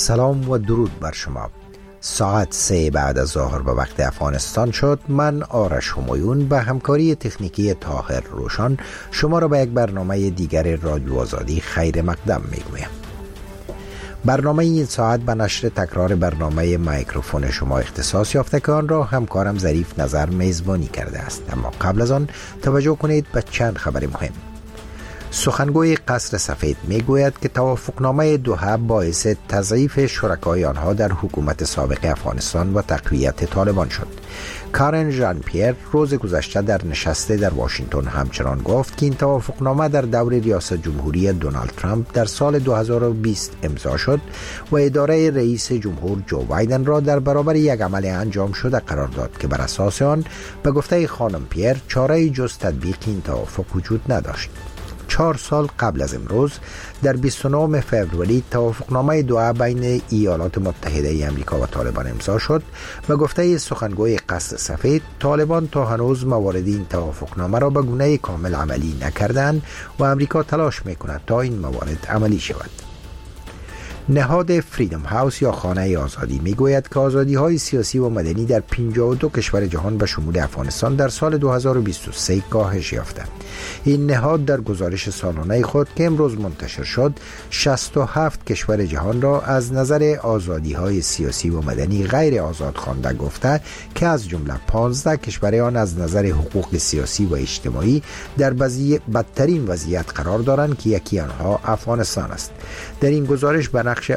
سلام و درود بر شما. ساعت 3 بعد از ظهر به وقت افغانستان شد. من آرش همایون به همکاری تکنیکی طاهر روشن شما را به یک برنامه دیگر رادیو آزادی خیر مقدم میگویم. برنامه این ساعت به نشر تکرار برنامه میکروفون شما اختصاص یافته که آن را همکارم ظریف نظر میزبانی کرده است. اما قبل از آن توجه کنید به چند خبر مهم. سخنگوی قصر سفید میگوید که توافقنامه دوحه باعث تضعیف شرکای آنها در حکومت سابق افغانستان و تقویت طالبان شد. کارن ژان پیر روز گذشته در نشست در واشنگتن همچنان گفت که این توافقنامه در دور ریاست جمهوری دونالد ترامپ در سال 2020 امضا شد و اداره رئیس جمهور جو بایدن را در برابر یک عمل انجام شده قرار داد که بر اساس آن به گفته خانم پیر چاره‌ای جز تطبیق این توافق وجود نداشت. 4 سال قبل از امروز در 29 فوریه توافقنامه دوحه بین ایالات متحده آمریکا و طالبان امضا شد و گفته سخنگوی قصر سفید طالبان تا هنوز موارد این توافقنامه را به گونه کامل عملی نکردند و آمریکا تلاش میکند تا این موارد عملی شود. نهاد فریدم هاوس یا خانه آزادی میگوید که آزادی‌های سیاسی و مدنی در 52 کشور جهان به شمول افغانستان در سال 2023 کاهش یافته. این نهاد در گزارش سالانه خود که امروز منتشر شد 67 کشور جهان را از نظر آزادی‌های سیاسی و مدنی غیر آزاد خوانده گفته که از جمله 15 کشور آن از نظر حقوق سیاسی و اجتماعی در بدترین وضعیت قرار دارند که یکی آنها افغانستان است. در این گزارش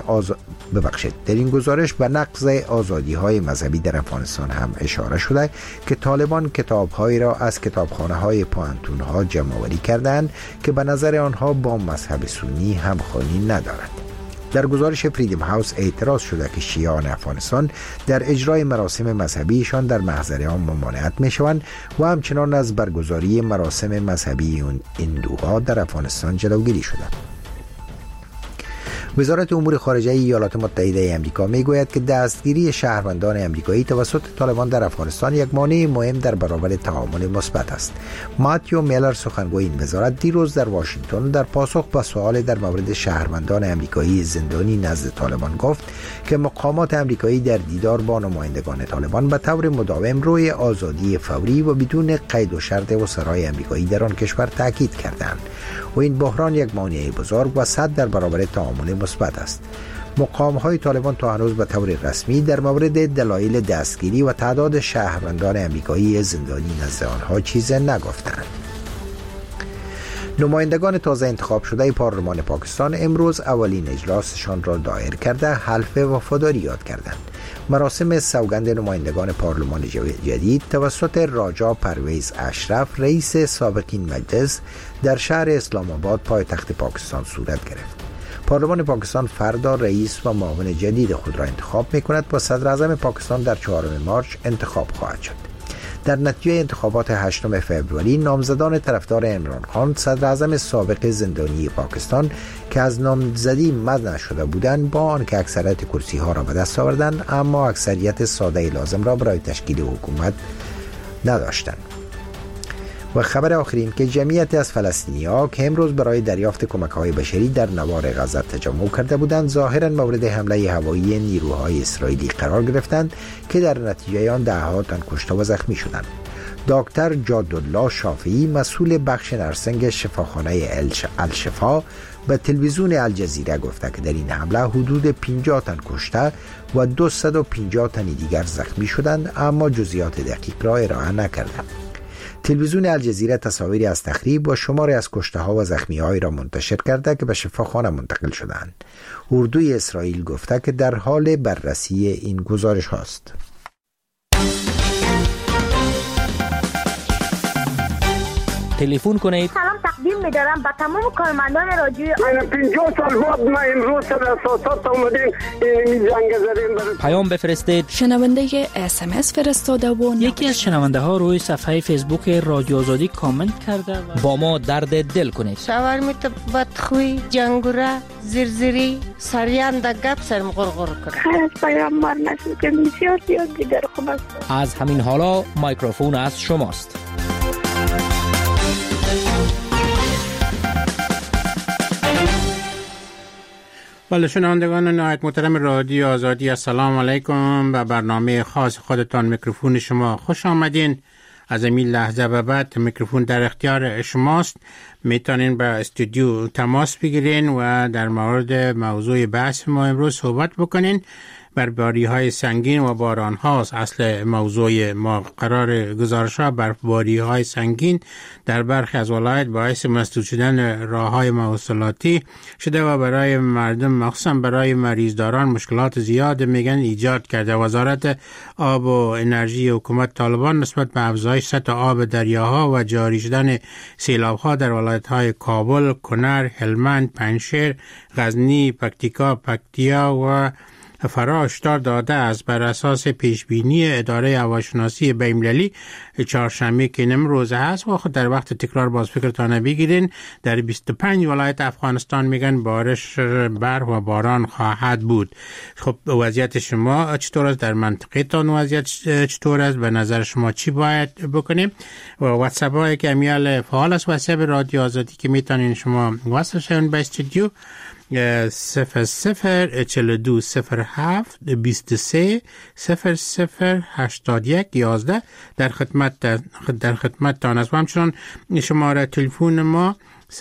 به نقض آزادی‌های مذهبی در افغانستان هم اشاره شده که طالبان کتاب‌هایی را از کتابخانه‌های پوهنتون‌ها جمع‌آوری کردند که به نظر آنها با مذهب سنی همخوانی ندارد. در گزارش فریدم هاوس اعتراض شده که شیعیان افغانستان در اجرای مراسم مذهبیشان در محضر آن ممانعت می‌شوند و همچنان از برگزاری مراسم مذهبی هندوها در افغانستان جلوگیری شده. وزارت امور خارجه ایالات متحده آمریکا میگوید که دستگیری شهروندان آمریکایی توسط طالبان در افغانستان یک مانع مهم در برابر تعامل مثبت است. ماتیو میلر سخنگوی این وزارت دیروز در واشنگتن در پاسخ به سوال در مورد شهروندان آمریکایی زندانی نزد طالبان گفت که مقامات آمریکایی در دیدار با نمایندگان طالبان به طور مداوم روی آزادی فوری و بدون قید و شرط وزرای آمریکایی در آن کشور تاکید کردند و این بحران یک مانع بزرگ و صد در برابر تعامل مثبت است. مقام‌های طالبان تا هنوز به طور رسمی در مورد دلایل دستگیری و تعداد شهروندان آمریکایی زندانی نزد آنها چیزی نگفتند. نمایندگان تازه انتخاب شده پارلمان پاکستان امروز اولین اجلاسشان را دایر کرده حلف وفاداری یاد کردند. مراسم سوگند نمایندگان پارلمان جدید توسط راجا پرویز اشرف رئیس سابق این مجلس در شهر اسلام آباد پایتخت پاکستان صورت گرفت. پارلمان پاکستان فردا رئیس و معاون جدید خود را انتخاب می‌کند و صدر اعظم پاکستان در 4 مارس انتخاب خواهد شد. در نتیجه انتخابات 8 فوریه نامزدان طرفدار عمران خان صدر اعظم سابق زندانی پاکستان که از نامزدی منع شده بودند با آنکه اکثریت کرسی‌ها را به دست آوردند اما اکثریت ساده لازم را برای تشکیل حکومت نداشتند. و خبر آخرین که جمعیت از فلسطینی‌ها که امروز برای دریافت کمک‌های بشری در نوار غزه تجمع کرده بودند ظاهراً مورد حمله هوایی نیروهای اسرائیلی قرار گرفتند که در نتیجه آن ده‌ها تن کشته و زخمی شدند. دکتر جادالله شافعی مسئول بخش نرسنگ شفاخانه الشفا به تلویزیون الجزیره گفته که در این حمله حدود 50 تن کشته و 250 تن دیگر زخمی شدند اما جزئیات دقیق را ارائه نکردند. تلویزیون الجزیره تصاویری از تخریب و شماری از کشته‌ها و زخمی‌هایی را منتشر کرده که به شفاخانه منتقل شدند. اردوی اسرائیل گفته که در حال بررسی این گزارش هاست. تلفن کنید. سلام تقدیم می‌دارم به تمام کارمندان رادیو. 50 سال بعد ما امروز سر اساسات اومدیم این جنگ زدیم. پیام بفرستید. شنونده SMS فرستاده و یکی از شنونده ها روی صفحه فیسبوک رادیو آزادی کامنت کرده و با ما درد دل کنید. شاورمیت بدخوی جنگوره زرزری سریان در گپ سرم غرغر کرد. خیلی پیام مار نشد که بسیار دیگر خوب است. از همین حالا میکروفون از شماست. بله، شنوندگان نهایت محترم رادیو آزادی، السلام علیکم. به برنامه خاص خودتان میکروفون شما خوش آمدین. از این لحظه به بعد میکروفون در اختیار شماست. میتونین به استودیو تماس بگیرین و در مورد موضوع بحث ما امروز صحبت بکنین. برفباری های سنگین و باران هاست اصل موضوع ما. قرار گزارش ها برفباری های سنگین در برخی از ولایت باعث مسدود شدن راه های مواصلاتی شده و برای مردم مخصوصا برای مریضداران مشکلات زیاد میگن ایجاد کرده. وزارت آب و انرژی حکومت طالبان نسبت به افزایش سطح آب دریاها و جاری شدن سیلاب ها در ولایت های کابل، کنر، هلمند، پنجشیر، غزنی، پکتیا و فرا هشدار داده است. بر اساس پیشبینی اداره هواشناسی بین‌المللی چهارشنبه که امروز هست و خود در وقت تکرار باز فکرتان بگیرین در 25 ولایت افغانستان میگن بارش برف و باران خواهد بود. خب وضعیت شما چطور است؟ در منطقه تان وضعیت چطور است؟ به نظر شما چی باید بکنیم؟ و واتساپ هایی که امیال فعال است واتساپ رادیو آزادی که میتونین شما وصل شون به استودیو 00420723 008111 در خدمتتان است. و همچنان شماره تلفن ما 0042022112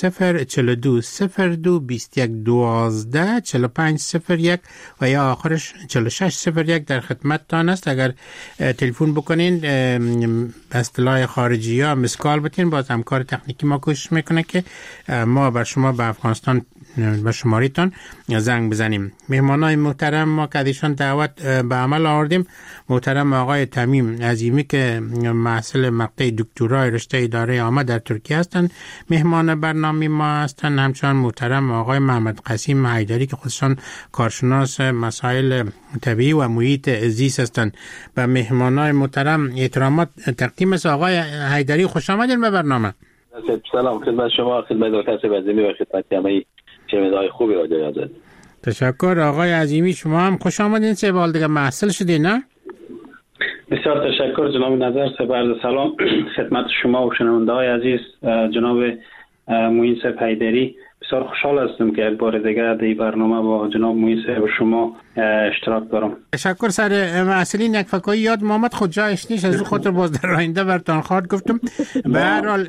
4501 و یا آخرش 4601 در خدمتتان است. اگر تلفن بکنین به اصطلاح خارجی ها مسکال بتین، باز همکار تکنیکی ما کوشش میکنه که ما بر شما به افغانستان به شماریتان زنگ بزنیم. مهمانای محترم ما که ایشان دعوت به عمل آوردیم، محترم آقای تمیم عظیمی که محصل مقطع دکترای رشته اداره عامه در ترکیه هستند، مهمان برنامه ما هستند. همچنان محترم آقای محمد قاسم حیدری که خودشان کارشناس مسائل طبیعی و محیط زیست هستند. به مهمانای محترم احترامات تقدیم است. آقای حیدری خوش آمدین به برنامه. سلام خدمت شما، خدمت دکتر عظیمی و خدمت همه شنوندگان خوبی رادیو آزادی. تشکر آقای عظیمی، شما هم خوش آمدین. سه بار دیگه محصل شدین نه؟ بسیار تشکر جناب نظر. عرض سلام خدمت شما و شنونده‌های عزیز. جناب معین صاحب حیدری، بسیار خوشحال هستم که یک بار دیگه در برنامه با جناب معین صاحب و شما اشتراک دارم. تشکر. سر مسئولین یک فکایی یاد محمد خود جایش نیست، از اون خاطر باز در آینده برتان خواهد گفتم. به هر حال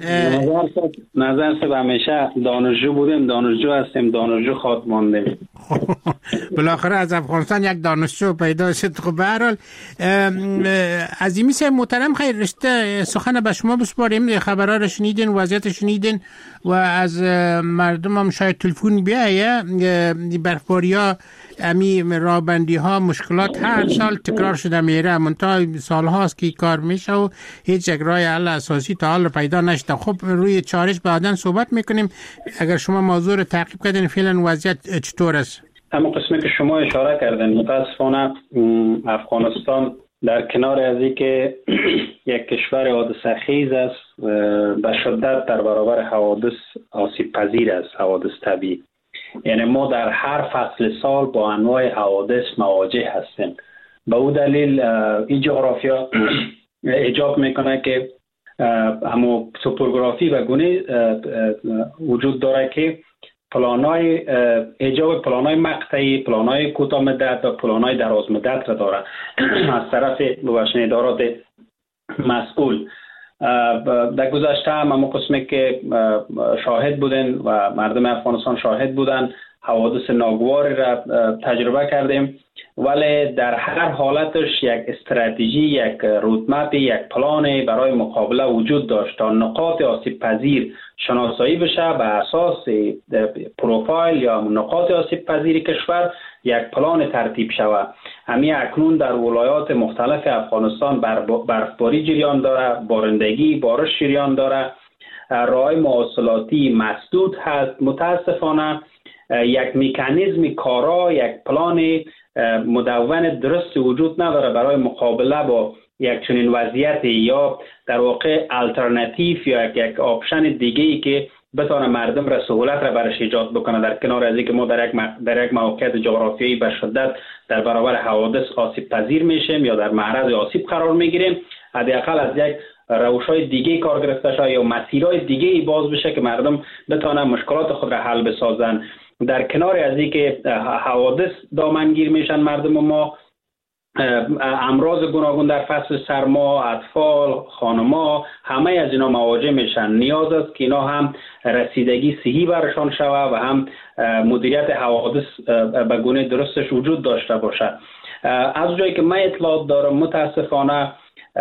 نظر صاحب همیشه دانشجو بودیم، دانشجو هستیم، دانشجو خواهد ماندیم. بالاخره از افغانستان یک دانشجو پیدا شد. خب به هر حال عظیمی صاحب محترم، خیر رشته سخن به شما بسپاریم. خبرها رو شنیدین، وضعیت شنیدین و از مردم هم شاید تلفن بیایه. برفباری ها، امی رابندی ها، مشکلات هر سال تکرار شده میره، منتها سال هاست که کار میشه و هیچ یک راه حل اساسی تا حال پیدا نشده. خب روی چارش بعداً صحبت میکنیم. اگر شما موضوع رو تعقیب کردین فعلا وضعیت چطور است؟ اما قسمی که شما اشاره کردین، متاسفانه افغانستان در کنار از اینکه یک کشور حادثه خیز است، به شدت در برابر حوادث آسیب پذیر است، حوادث طبیعی. یعنی ما در هر فصل سال با انواع حوادث مواجه هستیم. به او دلیل این جغرافیا ایجاب میکنه که اما توپوگرافی و گونه وجود داره که پلانای ایجاب پلانای مقطعی، پلانای کوتاه مدت و پلانای دراز مدت را داره از طرف ادارات مسئول. در گذشته هم قسمی که شاهد بودن و مردم افغانستان شاهد بودن، حوادث ناگواری را تجربه کردیم، ولی در هر حالتش یک استراتژی، یک رودمپ، یک پلان برای مقابله وجود داشت تا نقاط آسیب پذیر شناسایی بشه. به اساس پروفایل یا نقاط آسیب پذیر کشور یک پلان ترتیب شود. همین اکنون در ولایات مختلف افغانستان برفباری جریان داره، بارندگی، بارش جریان داره، راه مواصلاتی مسدود هست. متاسفانه یک مکانیزم کارا، یک پلان مدون درست وجود نداره برای مقابله با یک چنین وضعیتی، یا در واقع الټرناتیو یا یک آپشن دیگه ای که بتونه مردم را سهولت را برش ایجاد بکنه، در کنار از اینکه ما در یک موقعیت جغرافیایی به شدت در برابر حوادث آسیب پذیر میشیم یا در معرض آسیب قرار میگیریم، حداقل از یک روش‌های دیگه کار گرفته شه یا مسیرهای دیگه ای باز بشه که مردم بتونن مشکلات خود را حل بسازن. در کنار از اینکه حوادث دامنگیر میشن مردم ما، امراض گوناگون در فصل سرما، اطفال، خانما، همه از اینا مواجه میشن. نیاز است که اینا هم رسیدگی صحی برشان شود و هم مدیریت حوادث به گونه درستش وجود داشته باشه. از جایی که من اطلاعات دارم متاسفانه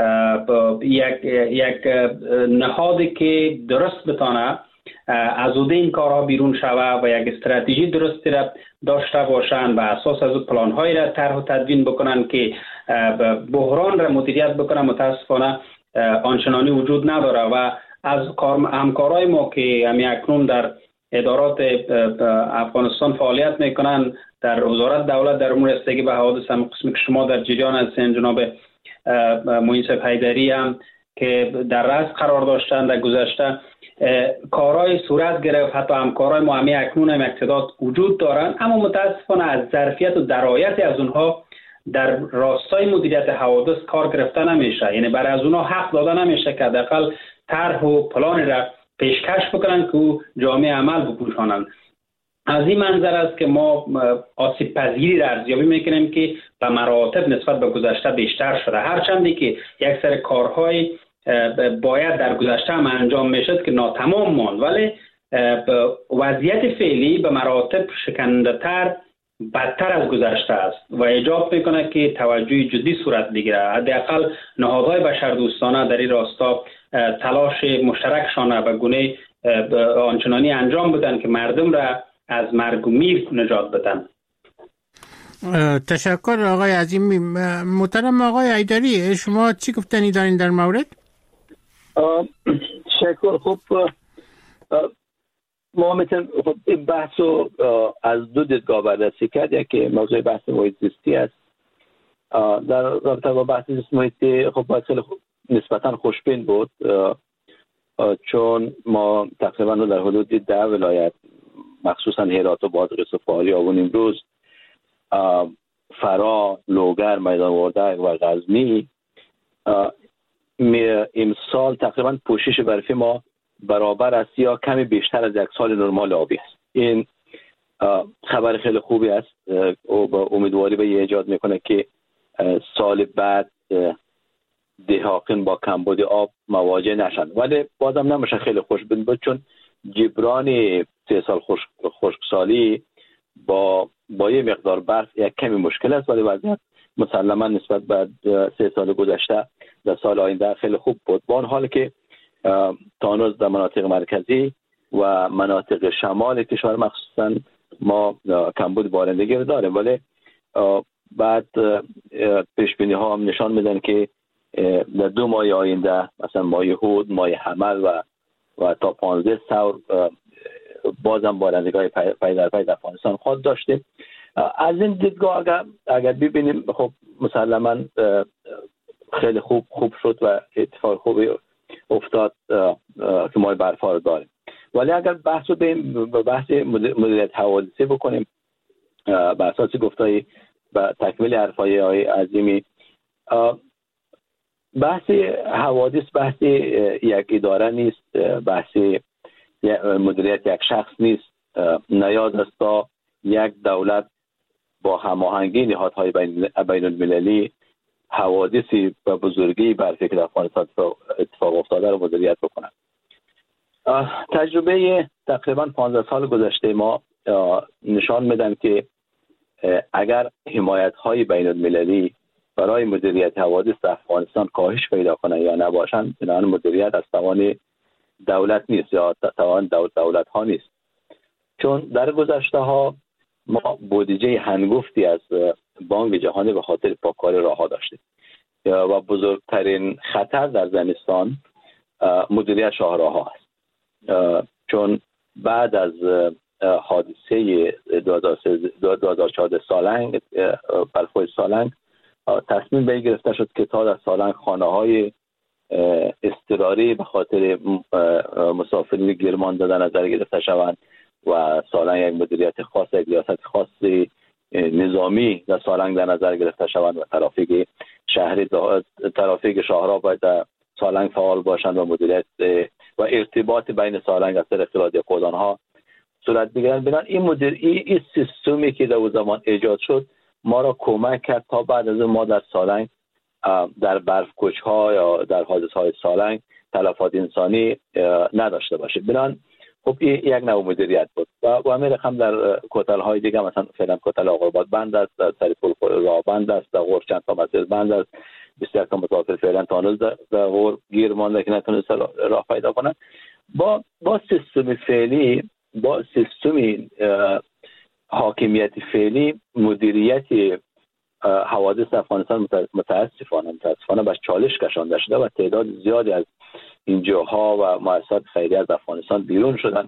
یک نهادی که درست بتانه از اوده این کارها بیرون شود و یک استراتژی درستی را داشته باشند و اساس از پلان‌هایی را طرح و تدوین بکنن که بحران را مدیریت بکنن، متاسفانه آنچنانی وجود نداره و از همکارای ما که اکنون در ادارات افغانستان فعالیت میکنن در وزارت دولت در امور رسیدگی به حوادث، هم قسمی که شما در جریان هستین، جناب معین صاحب حیدری هم که در رأس قرار داشتن در گذشته، کارهای صورت گرفت. حتی همکارای ما اکنون هم اقتدار وجود دارن، اما متاسفانه از ظرفیت و درایت از اونها در راستای مدیریت حوادث کار گرفته نمیشه. یعنی برای از اونها حق داده نمیشه که حداقل طرح و پلان را پیشکش بکنن که جامعه عمل بپوشانند. از این منظر است که ما آسیب پذیری را ارزیابی میکنیم که به مراتب نسبت به گذشته بیشتر شده، هرچندی که یک سری کارهای باید در گذشته هم انجام میشد که ناتمام ماند، ولی وضعیت فعلی به مراتب شکننده تر، بدتر از گذشته است و ایجاب میکنه که توجه جدی صورت بگیره. حداقل نهادهای بشردوستانه در این راستا تلاش مشترکشان به گونه آنچنانی انجام بدن که مردم را از مرگ و میر نجات بدن. تشکر آقای عظیمی. محترم آقای حیدری، شما چی گفتنی دارین در مورد؟ تشکر. خب ما میتونیم این بحث رو از دو دیدگاه بررسی کرد. یکی موضوع بحث محیط زیستی است. در رابطه با بحث زیست محیطی خب باید خیلی نسبتا خوشبین بود، چون ما تقریبا در حدود 10 ولایت مخصوصا هرات و بادغیس و فاری آبون امروز، فرا، لوگر، میدان وردک و غزنی امسال تقریبا پوشش برفی ما برابر است یا کمی بیشتر از یک سال نرمال آبی است. این خبر خیلی خوبی است و با امیدواری به ایجاد میکنه که سال بعد دهاقین با کمبود آب مواجه نشن، ولی بازم نمیشه خیلی خوشبین بود، چون جبران 3 سال خشکسالی با یه مقدار برف یک کمی مشکل است، ولی وضعیت مسلما نسبت به 3 سال گذشته در سال آینده خیلی خوب بود. با اون حال که تانوز در مناطق مرکزی و مناطق شمال کشور مخصوصا ما کمبود بارندگی رو داریم، ولی بعد پیش بینی ها هم نشان میدن که در 2 ماه آینده مثلا ماه هود، ماه حمل و تا 15 سور بازم بارندگی پی در پی در افغانستان خود داشتیم. از این دیدگاه اگر ببینیم خب مسلما خیلی خوب شد و اتفاق خوبی افتاد که ما برفا رو داریم. ولی اگر بحث رو به بحث مدیریت حوادثی بکنیم بر اساس گفتای و تکمیل حرفای آقای عظیمی، بحث حوادث بحث یک اداره نیست، بحث مدیریت یک شخص نیست. نیاز است تا یک دولت با هماهنگی نهادهای بین المللی حوادثی به بزرگی بر فکر افغانستان اتفاق افتاده رو مدیریت بکنند. تجربه تقریبا 15 سال گذشته ما نشان میدن که اگر حمایت‌های بین المللی برای مدیریت حوادث در افغانستان کاهش پیدا کنه یا نباشند، بنابراین مدیریت از توان دولت نیست یا توان دولت ها نیست. چون در گذشته ها ما بودجه هنگفتی از بانک جهانی به خاطر پاککاری راه‌ها داشتیم و بزرگترین خطر در زمستان مدیریت شاهراه‌ها است، چون بعد از حادثه 2014 سالنگ برفای سالنگ تصمیم به این گرفته شد که تا در سالنگ خانه‌های اضطراری به خاطر مسافرین گرمان دادن نظر گرفته شوند و سالنگ یک مدیریت خاص، یک ریاست خاصی نظامی در سالنگ در نظر گرفته شوند و ترافیک شهری ترافیک شاهراه باید در سالنگ فعال باشند و مدیریت و ارتباط بین سالنگ از طریق رادیو کودان‌ها صورت بگیرن. بنان این سیستمی که در زمان ایجاد شد ما را کمک کرد تا بعد از ما در سالنگ در برف کوچ‌ها یا در حادثه‌های سالنگ تلفات انسانی نداشته باشه. بنان خب این یک نوع مدیریت بود و همین رقم در کتل‌های دیگه، مثلا فعلا کتل آقاباد بند است، در سریپول راه بند است، در غور چند تا مسیر بند است، بسیار تا مسافر فعلا تانوز در غور گیر مانده که نتونست راه پیدا کنن. با سیستم فعلی، با سیستم حاکمیت فعلی، مدیریت حوادث افغانستان متاسفانه به چالش کشانده شده و تعداد زیادی از NGOها و مؤسسات خیریه از افغانستان بیرون شدن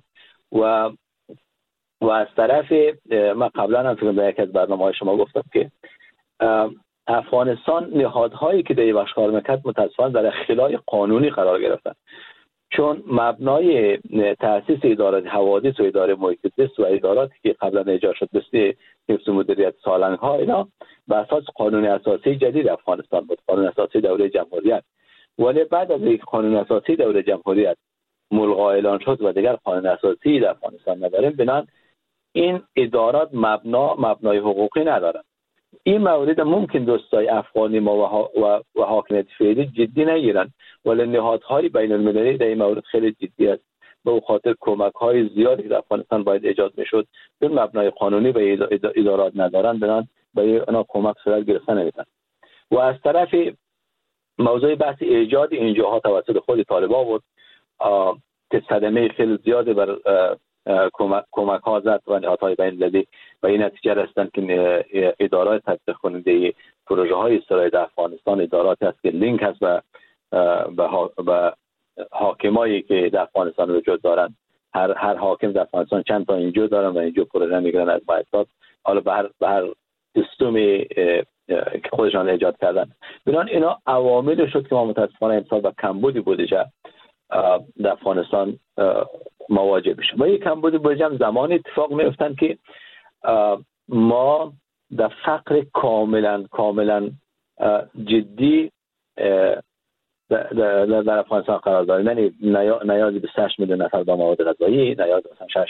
و از طرف من قبلا هم فکر در یک از برنامه‌های شما گفتم که افغانستان نهادهایی که در این بخش کار میکرد متاسفانه در اختلال قانونی قرار گرفتن، چون مبنای تأسیس اداره حوادث و اداره محیط زیست و اداراتی که قبلا ایجاد شد مثل حفظ و مدیریت سالنگ ها، اینا به اساس قانون اساسی جدید افغانستان بود، قانون اساسی دوره جمهوریت. ولی بعد از اینکه قانون اساسی دوره جمهوریت ملغا اعلان شد و دیگر قانون اساسی در افغانستان نداریم، بنابراین این ادارات مبنای حقوقی ندارند. این مورد ممکن دوستای افغانی ما و حاکمیت فعلی جدی نگیرن، ولی نهادهای بین المللی در این مورد خیلی جدی است. به خاطر کمک های زیادی در افغانستان باید ایجاد میشد، چون مبنای قانونی به ادارات ندارن، بنابراین به اونا کمک صورت گرفته نمیتونن. و از طرف موضوع بحث ایجاد NGOها توسط خود طالبان بود که صدمه خیلی زیادی بر کمک ها زد و نهادهای بین المللی و این نتیجه رسیدن که ادارات تطبیق کننده پروژه های استراتژی افغانستان ادارات است که لینک هست به حاکمایی که در افغانستان وجود دارن. هر حاکم در افغانستان چند تا NGO دارن و NGO پروژه میگیرن از مؤسسات، حالا به هر سیستمی که خودشان ایجاد کردن. بنابراین اینا عوامل شد که ما متاسفانه امسال با کمبود بودجه در افغانستان مواجه بشیم. و یک کمبود بودجه زمانی اتفاق میفتن که ما در فقر کاملا جدی در افغانستان قرار داریم. یعنی نیازی به 6 میلیون نفر به مواد غذایی، نیاز مثلا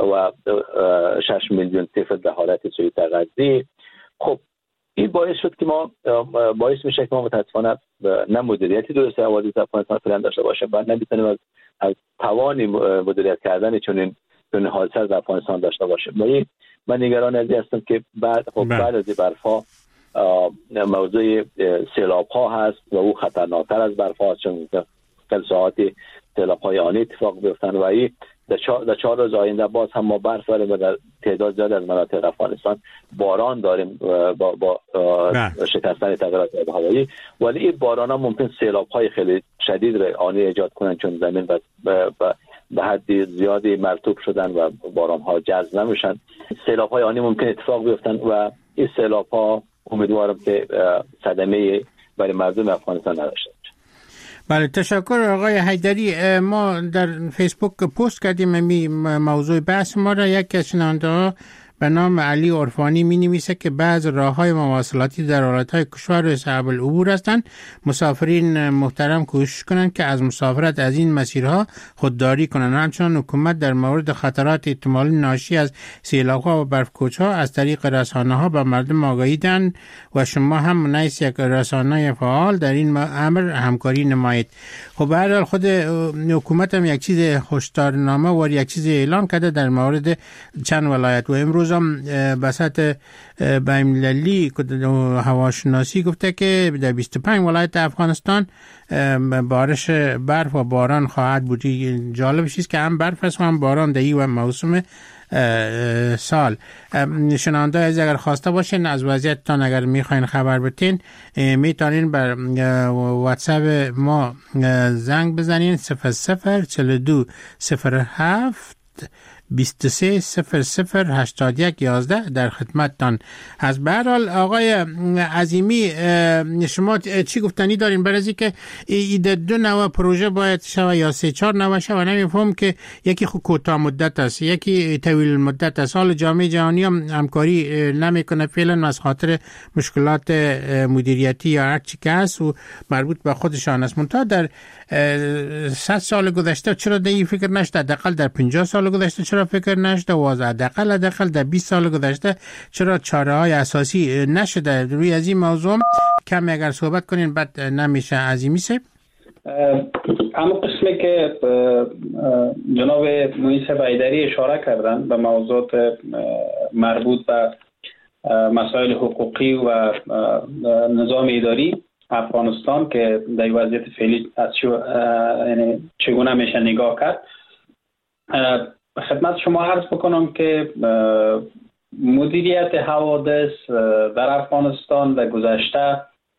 6 میلیون طفل در حالت سوء تغذیه. خب این باعث شد که باعث میشه که ما متاسفانه نه مدیریتی درست حوادث افغانستان فعلا داشته باشیم و نمیتونیم از توان مدیریت کردن چنین حادثه در افغانستان داشته باشیم. من نگران از این هستم که بعد از برفا موضوع سیلاب ها هست و او خطرناکتر از برف هاست، چون خیلی ساعتی سیلاب های آنی اتفاق بیفتن و این در 4 روز آینده باز هم ما برف داریم و در تعداد زیاد از مناطق افغانستان باران داریم با شکستن تغییرات هوایی. ولی این باران ها ممکن سیلاب های خیلی شدید را آنی ایجاد کنن، چون زمین به حد زیادی مرطوب شدن و باران ها جذب نمیشن. سیلاب های آنی ممکن اتفاق بیفتن و این سیلاب ها امیدوارم که صدمه برای مردم افغانستان نداشته باشه. بله، تشکر آقای حیدری. ما در فیسبوک پست کردیم موضوع بحث ما را. یک از شنونده به نام علی عرفانی می نویسه که بعض راه‌های مواصلاتی در ایالت‌های کشور صعب العبور هستند. مسافرین محترم کوشش کنند که از مسافرت از این مسیرها خودداری کنند. همچنین حکومت در مورد خطرات احتمالی ناشی از سیلاب‌ها و برف‌کوچ‌ها از طریق رسانه‌ها به مردم آگاهی دهند و شما هم منیس یک رسانه فعال در این امر همکاری نمایید. خب به هر حال خود حکومت هم یک چیز هشدارنامه و یک چیز اعلام کرده در مورد چند ولایت و امروز بساط بین‌المللی هواشناسی گفته که در 25 ولایت افغانستان بارش برف و باران خواهد بود. جالبش است که هم برف است و هم باران در این موسم سال. شنونده از اگر خواسته باشین از وضعیتتان اگر میخواین خبر بتین میتونین بر واتساپ ما زنگ بزنین 0042 07 23008111 در خدمتتان. از به هر حال آقای عظیمی شما چی گفتنی دارین برای از که این 2 نوع پروژه باید شوه یا 3-4 نوع شوه؟ نمیفهم که یکی خود کوتاه مدت است، یکی طویل مدت است. حال جامعه جهانی هم همکاری نمیکنه فعلا از خاطر مشکلات مدیریتی یا هر چی که هست و مربوط به خودشان است. منتها در 100 سال گذشته چرا در این فکر نشده؟ حداقل در 50 سال گذشته چرا فکر نشده؟ و حداقل در 20 سال گذشته چرا چاره‌های اساسی نشده؟ روی از این موضوع کم اگر صحبت کنین بعد نمیشه عظیمی سه. اما قسمی که جناب محیط حیدری اشاره کردن به موضوعات مربوط به مسائل حقوقی و نظام اداری افغانستان که در وضعیت فعلی یعنی چگونه میشه نگاه کرد، خدمت شما عرض بکنم که مدیریت حوادث در افغانستان در گذشته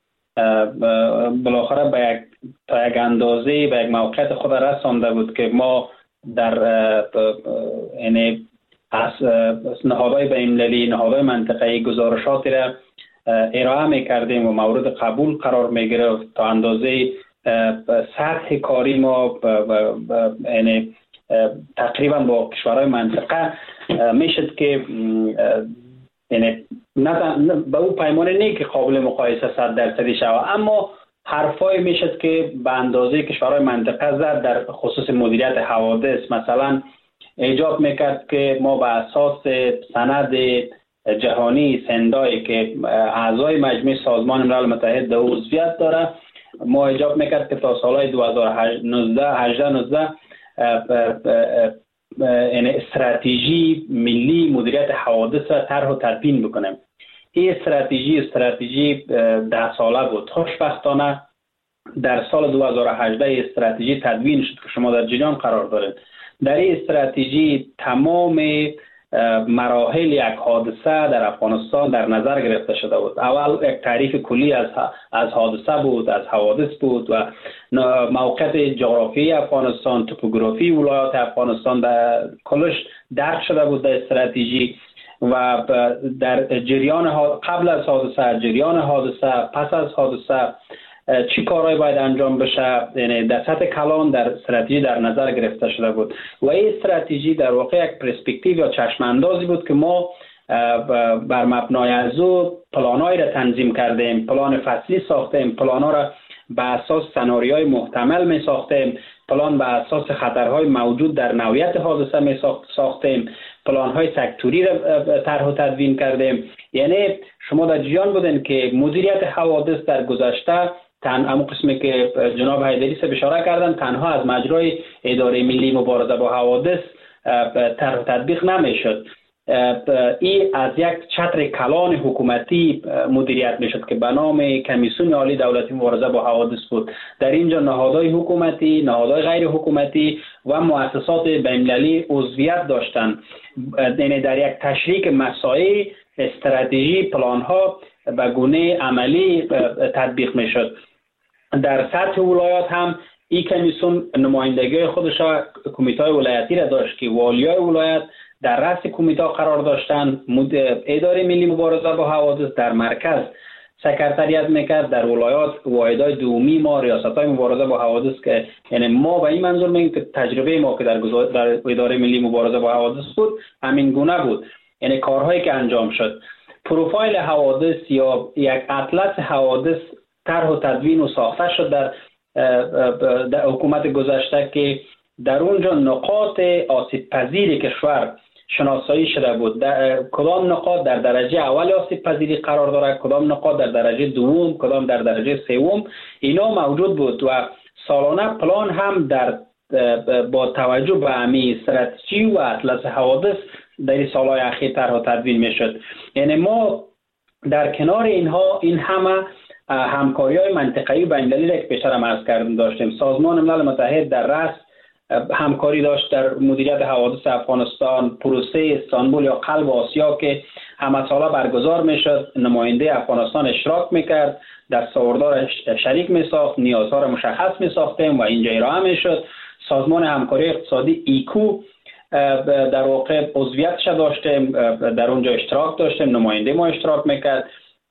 بالاخره تا یک اندازه به یک موقعیت خود رسانده بود که ما در یعنی از نهادهای بین‌المللی، نهادهای منطقه‌ای گزارشاتی را ارائه می‌کردیم و مورد قبول قرار می‌گرفت. تا اندازه سطح کاری ما یعنی تقریبا با کشورهای منطقه میشد که یعنی نه به اون پیمانه نه که قابل مقایسه 100% شود، اما حرفای میشد که به اندازه کشورهای منطقه زد در خصوص مدیریت حوادث. مثلا ایجاب میکرد که ما به اساس سند جهانی سندای که اعضای مجمع سازمان ملل متحد در عضویت داره، ما ایجاب میکرد که تا سالهای 2019 یعنی استراتژی ملی مدیریت حوادث را طرح و تدوین بکنیم. این استراتژی 10 ساله بود. خوشبختانه در سال 2018 استراتژی تدوین شد که شما در جریان قرار دارید. در این استراتژی تمام مراحل یک حادثه در افغانستان در نظر گرفته شده بود. اول یک تعریف کلی از حادثه بود، از حوادث بود و موقعیت جغرافیایی افغانستان، توپوگرافی ولایات افغانستان در کلش درک شده بود در استراتژی و در جریان قبل از حادثه، جریان حادثه، پس از حادثه چی کارهایی باید انجام بشه، یعنی در سطح کلان در استراتژی در نظر گرفته شده بود و این استراتژی در واقع یک پرسپکتیو یا چشم اندازی بود که ما بر مبنای از او پلان‌هایی را تنظیم کردیم، پلان فصلی ساختیم، پلان‌ها را به اساس سناریوهای محتمل می ساختیم، پلان به اساس خطرهای موجود در نوعیت حادثه می ساختیم، پلان‌های سکتوری را طرح و تدوین کردیم. یعنی شما در جریان بودین که مدیریت حوادث در گذشته اما قسمی که جناب حیدری سے اشاره کردن تنها از مجرای اداره ملی مبارزه با حوادث طرح و تطبیق نمیشد. این از یک چتر کلان حکومتی مدیریت میشد که به نام کمیسیون عالی دولتی مبارزه با حوادث بود. در اینجا نهادهای حکومتی، نهادهای غیر حکومتی و مؤسسات بین‌المللی عضویت داشتند. یعنی در یک تشریک مسائل استراتژی پلان‌ها به گونه عملی تطبیق میشد. در سطح ولایات هم این کمیسیون نمایندگی خودش را کمیته ولایتی را داشت که والیای ولایت در رأس کمیته قرار داشتن. اداره ملی مبارزه با حوادث در مرکز سکرتریت میکرد، در ولایات واحدهای دومی ما ریاست‌های مبارزه با حوادث که یعنی ما به این منظور میگیم که تجربه ما که در اداره ملی مبارزه با حوادث بود همین گونه بود. یعنی کارهایی که انجام شد، پروفایل حوادث یا یک اطلس حوادث طرح و تدوین و ساخته شد در حکومت گذشته که در اونجا نقاط آسیب پذیر کشور شناسایی شده بود. کدام نقاط در درجه اول آسیب پذیری قرار دارد، کدام نقاط در درجه دوم، کدام در درجه سوم، اینا موجود بود و سالانه پلان هم با توجه به همین استراتژی و اطلس حوادث در این سالهای اخیر طرح و تدوین میشد. یعنی ما در کنار اینها این همه همکاری‌های منطقه‌ای و بین‌المللی که پیشتر عرض کردم داشتیم. سازمان ملل متحد در رأس همکاری داشت در مدیریت حوادث افغانستان. پروسه استانبول یا قلب آسیا که همه ساله برگزار میشد، نماینده افغانستان اشتراک میکرد، دستاوردها شریک میساخت، نیازها را مشخص میساختیم و اینجا ارائه میشد. سازمان همکاری اقتصادی ایکو در واقع عضویتش داشتیم، در اونجا اشتراک داشتیم، نماینده ما اشتراک میکرد.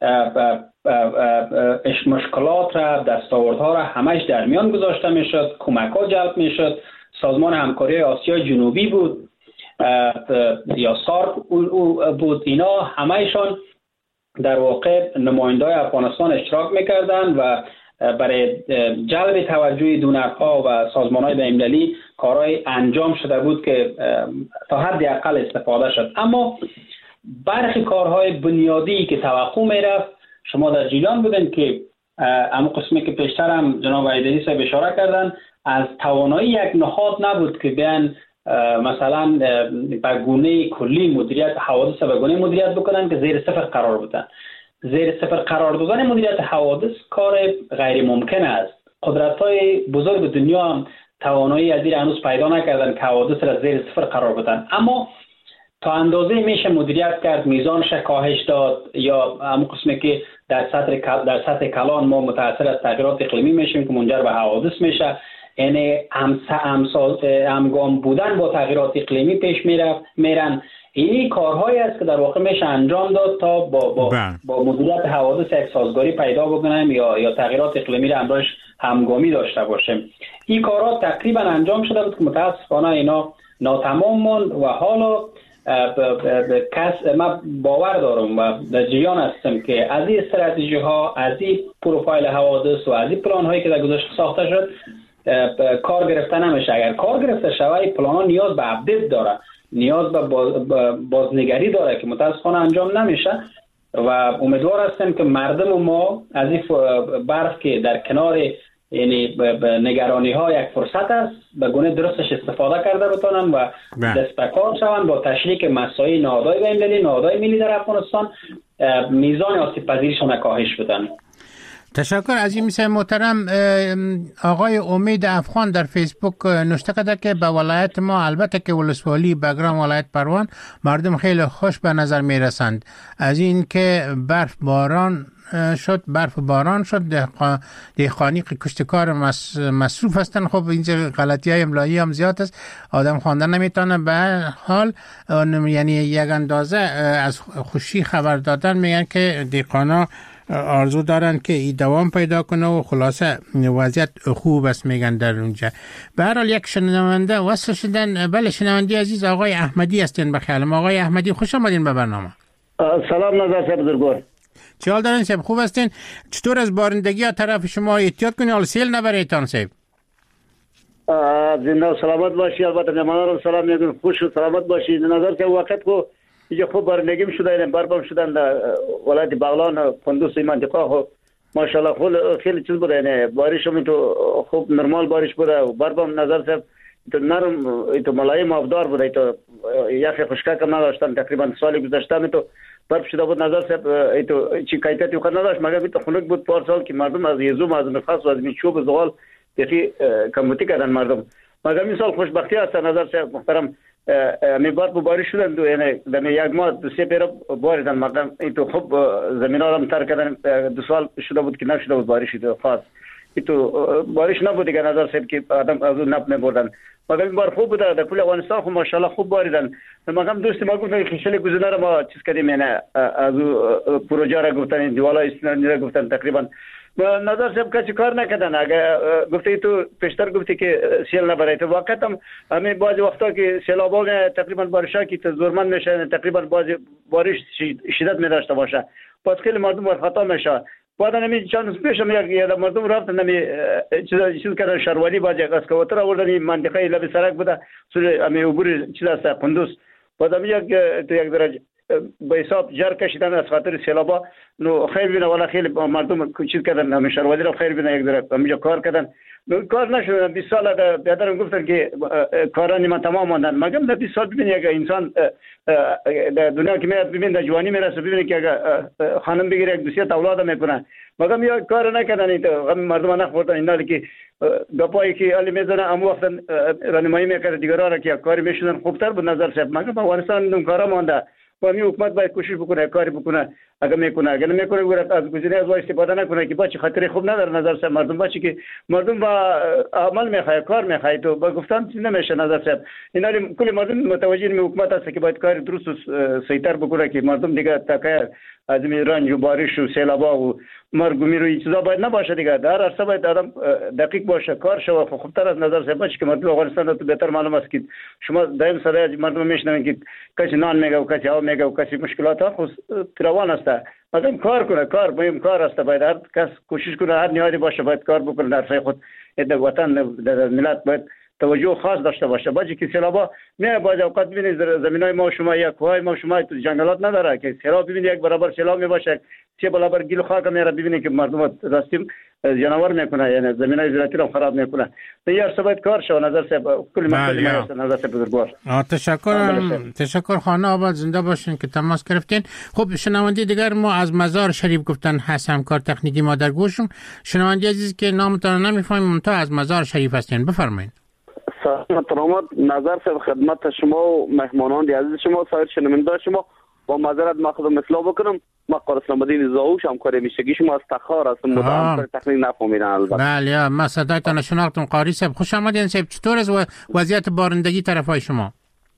مشکلات را، دستاوردها را همش در میان گذاشته میشد، کمک ها جلب میشد. سازمان همکاری آسیای جنوبی بود یا سارک بود، اینا همهشان در واقع نماینده‌های افغانستان اشتراک میکردن و برای جلب توجه دونرها و سازمان‌های بین‌المللی کارهای انجام شده بود که تا حد اقل استفاده شد. اما برخی کارهای بنیادی که توقع میرفت، شما در جریان بودن که اما قسمی که پیشتر هم جناب ایدری صاحب اشاره کردن، از توانایی یک نهاد نبود که بیان مثلا به گونه کلی مدیریت حوادث به گونه مدیریت بکنن که زیر صفر قرار بدن. زیر صفر قرار دادن مدیریت حوادث کار غیر ممکن است. قدرت‌های بزرگ دنیا هم توانایی از این هنوز پیدا نکردن که حوادث را زیر صفر قرار بدن، اما تا اندازه میشه مدیریت کرد، میزانش کاهش داد. یا همون قسمی که در سطح کلان ما متاثر از تغییرات اقلیمی میشیم که منجر به حوادث میشه، یعنی همگام بودن با تغییرات اقلیمی پیش میرن. این کارهایی است که در واقع میشه انجام داد تا با مدیریت حوادث یک سازگاری پیدا بکنیم یا تغییرات اقلیمی را همراهش همگامی داشته باشیم. این کارها تقریبا انجام شده بود که متاسفانه اینا ناتمام موند و حالا من باور دارم و در جریان هستم که از این استراتژی ها، از این پروفایل حوادث و از این پلان هایی که در گذشته ساخته شد کار گرفته نمیشه. اگر کار گرفته شود پلان ها نیاز به اپدیت داره، نیاز به بازنگری داره که متاسفانه انجام نمیشه و امیدوار هستم که مردم ما از این برف که در کنار یعنی نگرانی ها یک فرصت است به گونه درستش استفاده کرده بتونن و دست به کار شوند با تشریک مساعی نهادهای بین‌المللی، نهادهای ملی در افغانستان میزان آسیب پذیریشون کاهش بدن. تشکر از این میسه محترم. آقای امید افغان در فیسبوک نوشته کرده که به ولایت ما البته که ولسوالی بگرام ولایت پروان مردم خیلی خوش به نظر میرسند. از این که برف باران شد دهقانی کشتکار مصروف هستند. خب اینجا غلطی های املایی هم زیاد است، آدم خواندن نمیتونه. به حال یعنی یک اندازه از خوشی خبر دادن میگن که دهقانا آرزو دارن که این دوام پیدا کنه و خلاصه وضعیت خوب است میگن در اونجا. به هر حال یک شنونده وصل شدن. بله شنونده عزیز آقای احمدی هستین. بخیرم آقای احمدی، خوش آمدین به برنامه. سلام نظر صاحب بزرگوار، چه حال دارین صاحب؟ خوب هستین؟ چطور از بارندگی ها طرف شما احتیاط کنین حال سیل نبریتان صاحب؟ زنده و سلامت باشی. البته مهمانان رو سلام میگم، خوش و سلامت باشی. نظر که وقت کو اینجا خوب بارندگی شده، برفم شدن در ولایت بغلان کندوز منطقه ها ماشاءالله خیلی چیز بوده، یعنی بارش هم تو خوب نرمال بارش بوده و برفم نظر صاحب تو نرم تو ملایم افدار بوده، تو یخ خشکا کم نداشتن. تقریبا سال گذشته تو برف شده بود نظر صاحب، تو چی کیفیتی وقت نداشت مگر تو خنک بود پارسال که مردم از یزوم از نفس و از میچوب زغال یکی کمبودی کردن مردم. مگر این سال خوشبختی هست نظر صاحب محترم. می برف بارش شدن دو، یعنی در یک ماه دو سه پیر باریدن مردم. تو خوب زمین ها هم تر کردن. 2 سال شده بود که نشده بود بارشی تو خاص، تو بارش نبود دیگه نظر صاحب که آدم از اون نپ میبردن. مگر این بار خوب بوده در کل افغانستان، خب ماشاءالله خوب باریدن. مگر دوست ما گفتن که خیلی گذشته را ما چیز کردیم، یعنی از پروژه را گفتن دیوالا استنادی را گفتن تقریبا نظر صاحب کسی کار نکردن. اگه گفتی تو پیشتر گفتی که سیل نبره، تو واقعا هم همین بعض وقتا که سیلابا تقریبا بارشا که زورمند میشه، تقریبا بعض بارش شدت میداشته باشه، باز خیلی مردم بر خطا میشه. بعد نمی چند پیشم یک مردم رفتن نمی چیز کردن شهروانی باز یک اسکواتر آوردن این منطقه لب سرک بوده سر امی عبور چیز است کندوز. بعد هم یک درجه به حساب جر کشیدن از خاطر سیلابا. نو خیر بینه والا خیلی مردم چیز کردن همین شهروانی را خیر بینه یک در همینجا کار کردن. کار نشد. 20 سال بیادرم گفتن که کارا نیمه تمام ماندن. مگم در 20 سال ببینی اگه انسان در دنیا که میاد ببین در جوانی میرسه ببینی که اگه خانم بگیره یک دوسیت اولاد میکنه. مگم یا کار نکردن این مردم نخوردن اینا که گپایی که علی میزنه ام وقت راهنمایی میکرد دیگران را که کاری میشدن خوبتر بود نظر صاحب. مگم افغانستان اون کارا مونده و همین حکومت باید کوشش بکنه کاری بکنه. اگه میکنه اگه نمیکنه گورت از گزینه از وای استفاده نکنه که بچه خاطر خوب نداره نظر صاحب. مردم بچه که مردم با عمل میخواد کار میخواد تو با گفتن چیز نمیشه نظر صاحب. اینا کل مردم متوجه می حکومت است که باید کار درست و صحیح‌تر بکنه که مردم دیگه تکه از این رنج و بارش و سیلابا و مرگ و میر و این چیزا باید نباشه دیگه. در عرصه باید آدم دقیق باشه کار شو خوبتر از نظر صاحب. بچه که مردم افغانستان تو بهتر معلوم است که شما دائم صدای مردم میشنوید که کسی نان میگه و کسی آب میگه و کسی مشکلات ها خود روان است. است. مثلا کار کنه، کار مهم کار است. باید هر کس کوشش کنه، هر نیازی باشه باید کار بکنه در فای خود. در وطن در ملت باید توجه خاص داشته باشه. باشه که سیلابا نه باید اوقات ببینید زمینای ما شما یک کوههای ما شما تو جنگلات نداره که سیلاب ببینید یک برابر سیلاب میباشه، سه برابر گل خاک میاره ببینید که مردم راستیم جنوار میکنه، یعنی زمینای زراعتی رو خراب میکنه. دیگر سبب کار شو نظر سے کل مسئله نظر سے بزرگوار. تشکر خانه آباد، زنده باشین که تماس گرفتین. خب شنونده دیگر ما از مزار شریف گفتن هست، همکار تکنیکی ما در گوشم. شنونده عزیز که نامتون نمیفهمیم منتها از مزار شریف هستین، بفرمایید. سلام ترامات، نظر سے خدمت شما و مهمانان عزیز شما، سایر شنونده شما با معذرت ما خودم اصلاح بکنم. ما قار اسلام الدین زاوش همکار میشگی شما از تخار هستم، متأسف تکنیک نفهمیدن البته. بله، ما صدایتان شناختم. قاری صاحب خوش آمدین. صاحب چطور است وضعیت بارندگی طرفای شما؟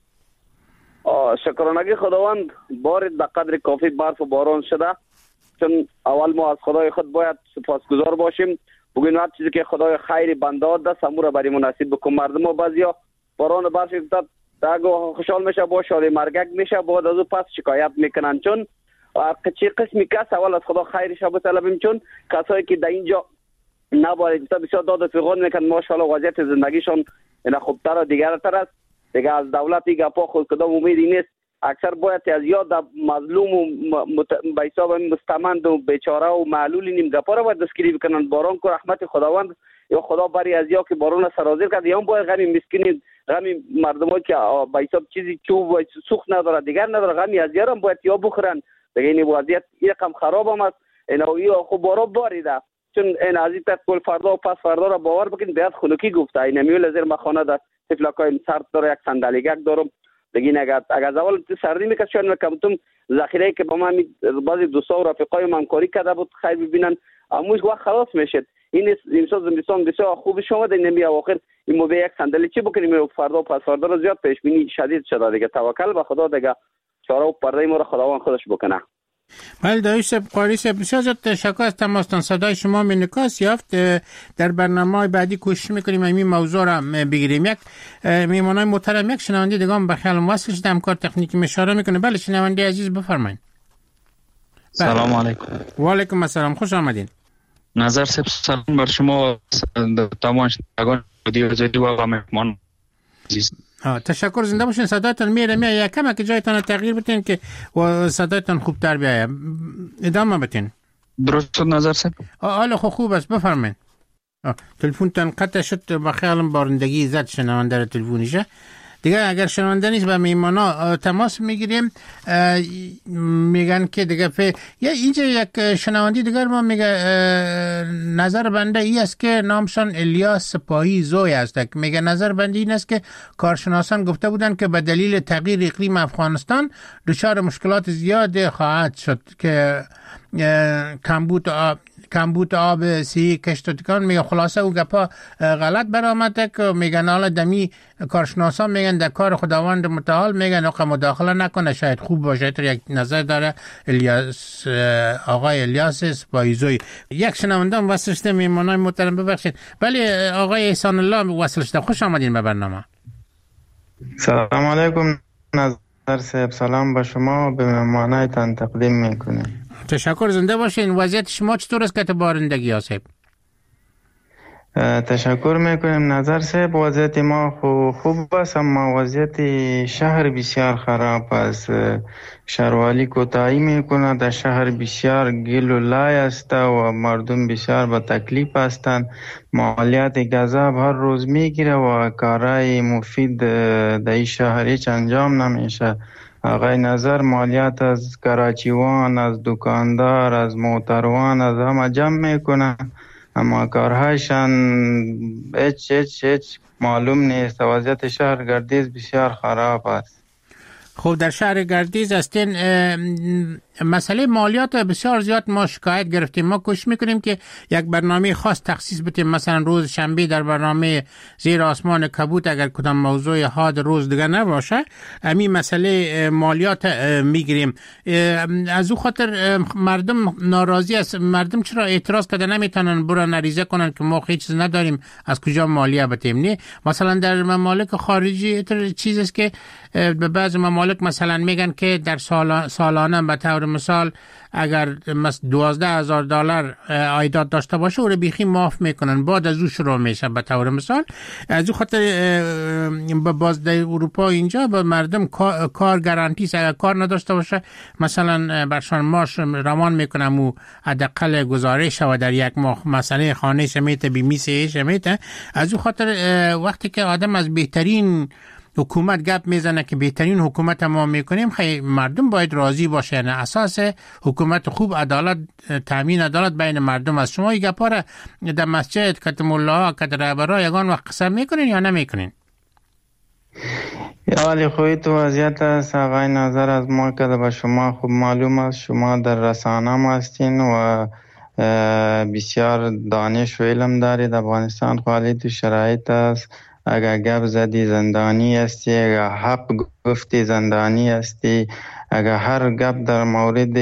شکرانگی خداوند بارید به قدر کافی برف و باران شده، چون اول ما از خدای خود باید سپاسگزار باشیم. بگوین هر چیزی که خدای خیر بنده دست امور برای مناسب بکن. مردم ها بعضیا باران برف افتاد داگو خوشحال میشه، با شادی مرگک میشه، بعد از او پس شکایت میکنن. چون چه قسمی کس اول از خدا خیرش بطلبیم، چون کسایی که در اینجا نباید بسیار داد و فغان میکنن ماشاءالله وضعیت زندگیشون اینا خوبتر و دیگرتر است. دیگه از دولت گپا خود کدام امیدی نیست. اکثر باید از یاد مظلوم و به حساب مستمند و بیچاره و معلول نیم گپا را باید دستگیری بکنن. باران کو رحمت خداوند یا خدا بری از یا که باران سرازیر کرد، یا باید غمی مسکین غمی مردمایی که به حساب چیزی چوب و سوخت نداره دیگر نداره غمی از یارم باید یا بخورن. دیگه این وضعیت یکم خراب هم است. اینا خوب بارا باریده، چون این از این کل فردا و پس فردا را باور بکنید باید خنکی گفته. این میول از ما خانه در تفلکای سرد داره، یک صندلیگک دارم. دیگه اگر اول سردی میکرد شاید کمتم ذخیره که با ما بعضی دوستا و رفیقای من همکاری کرده بود خیر ببینن اموش وقت خلاص میشد. این امسال زمستان بسیار خوب شما در نمی اواخر این مو به یک صندلی چی بکنیم فردا و پس فردا رو زیاد پیش بینی شدید شده. دیگه توکل به خدا، دیگه چاره و پرده ما رو خداوند خودش بکنه. بله دایش قاری صاحب بسیار زیاد تشکر از تماستان. صدای شما انعکاس یافت. در برنامه بعدی کوشش میکنیم این موضوع را بگیریم. یک میهمانای محترم، یک شنونده دیگه هم به خیال وصل شده، همکار تکنیکی اشاره میکنه. بله شنونده عزیز بفرمایید. سلام علیکم. و علیکم السلام، خوش آمدین. نظر صاحب سلام بر شما تمام شنوندگان رادیو آزادی و مهمان عزیز. تشکر، زنده باشین. صدایتان میره یک کم که جایتان تغییر بدین که و صدایتان خوب تر بیاید. ادامه بدین. درست شد نظر صاحب؟ حالا خوب است، بفرمایید. تلفن تان قطع شد، با خیالم بارندگی زد شنونده تلفنیشه. دیگه اگر شنونده نیست به میمانا تماس میگیریم. میگن که دیگه اینجا یک شنوندی دیگر ما میگه نظر بنده ای است که نامشان الیاس سپاهی زوی است. میگه نظر بنده این است که کارشناسان گفته بودن که به دلیل تغییر اقلیم افغانستان دچار مشکلات زیاد خواهد شد که کمبود آب سی کشتکان. میگه خلاصه او گپا غلط برآمده که میگن حالا دمی کارشناسان میگن در کار خداوند متعال، میگن آقا مداخله نکنه، شاید خوب باشه. یک نظر داره الیاس، آقای الیاس سپاهیزوی. یک شنونده هم وصل شده میمانای محترم، ببخشید. بله آقای احسان الله وصل شده، خوش آمدین به برنامه. سلام علیکم نظر صاحب، سلام به شما به مهمانایتان تقدیم میکنیم. تشکر، زنده باشین. وضعیت شما چطور است که بارندگی ها صاحب؟ تشکر میکنیم نظر صاحب. وضعیت ما خوب است، اما وضعیت شهر بسیار خراب است. شهروالی کوتاهی میکنه، در شهر بسیار گل و لای است و مردم بسیار با تکلیف هستند. مالیات گزاف هر روز میگیره و کارهای مفید در این شهر هیچ انجام نمیشه. آقای نظر مالیات از کراچیوان، از دکاندار، از موتروان، از همه جمع میکنه، اما کارهایشان هیچ معلوم نیست. وضعیت شهر گردیز بسیار خراب است. خب در شهر گردیز هستین، مسئله مالیات بسیار زیاد ما شکایت گرفتیم. ما کوشش میکنیم که یک برنامه خاص تخصیص بدیم، مثلا روز شنبه در برنامه زیر آسمان کبوت اگر کدام موضوع حاد روز دیگه نباشه همین مسئله مالیات میگیریم. از او خاطر مردم ناراضی است. مردم چرا اعتراض کرده نمیتونن برن عریضه کنن که ما هیچ چیز نداریم، از کجا مالیه بدیم؟ نه مثلا در ممالک خارجی چیزی است که به بعض ممالک ممالک مثلا میگن که در سالانه به طور مثال اگر $12,000 عایدات داشته باشه او رو بیخی معاف میکنن، بعد از او شروع میشه به طور مثال. از او خاطر باز در اروپا اینجا به مردم کار گارانتی است، اگر کار نداشته باشه مثلا برشان ماش روان میکنم و حداقل گزارش و در یک ماه مسئله خانه شمیته بیمیسه شمیته. از او خاطر وقتی که آدم از بهترین حکومت گپ میزنه که بهترین حکومت ما میکنیم، خیلی مردم باید راضی باشه. یعنی اساس حکومت خوب عدالت، تامین عدالت بین مردم است. شما این گپا را در مسجد کت ملاها کت رهبرا یگان وقت قسم میکنین یا نمیکنین؟ ولی خوی تو وضعیت است آقای نظر از ما که به شما خوب معلوم است، شما در رسانه هم هستین و بسیار دانش و علم دارید. افغانستان خالی تو شرایط است، اگر گپ زدی زندانی هستی، اگر حق گفتی زندانی هستی، اگر هر گپ در مورد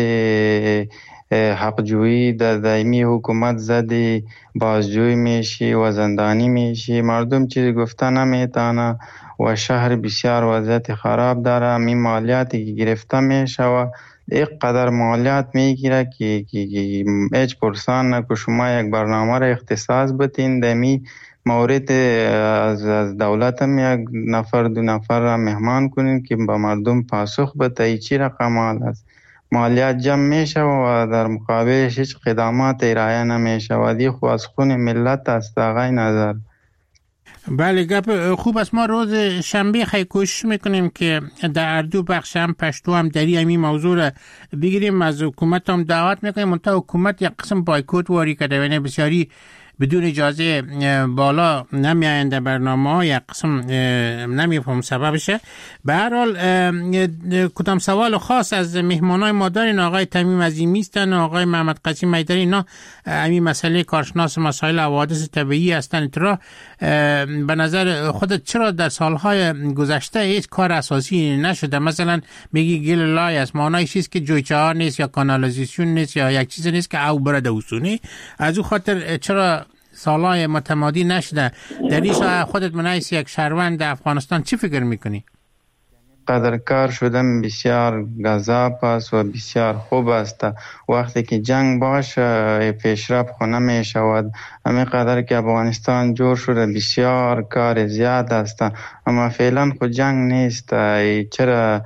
حق جویی در دائمی حکومت زدی بازجوی میشی و زندانی میشی. مردم چیزی گفته نمیتانه و شهر بسیار وضعیت خراب داره. می مالیاتی که گرفته میشه و یک قدر مالیات میگیره که هیچ پرسان نکو شما یک برنامه را اختصاص بتین دمی مورد از دولت هم یک نفر دو نفر را مهمان کنین که با مردم پاسخ بده چی رقم است. مالیات جمع میشه و در مقابلش هیچ خدمات ارائه نمیشه و دی خو از خون ملت است آقای نظر. بله گپ خوب است. ما روز شنبه خیلی کوشش میکنیم که در اردو بخش هم پشتو هم دری همین موضوع را بگیریم، از حکومت هم دعوت میکنیم. منتها حکومت یک قسم بایکوت واری کرده، یعنی بسیاری بدون اجازه بالا نمیایند برنامه، یک قسم نمیفهم سببشه. به هر حال کدام سوال خاص از مهمانای ما دارین؟ آقای تمیم عظیمی هستن، آقای محمد قاسم حیدری، اینا همین مسئله کارشناس مسائل حوادث طبیعی هستن. ترا به نظر خودت چرا در سالهای گذشته هیچ کار اساسی نشده؟ مثلا میگی گل لای است، معنای چیست که جویچه ها نیست یا کانالیزاسیون نیست یا یک چیز نیست که او برده وسونی. از او خاطر چرا سالهای متمادی نشده؟ در این خودت منعیس یک شهروند افغانستان چی فکر میکنی؟ قدرکار شدن بسیار گذاب است و بسیار خوب است. وقتی که جنگ باشه پیشرفت خو نمی شود. همین قدر که افغانستان جور شده بسیار کار زیاد است، اما فعلا خود جنگ نیست. چرا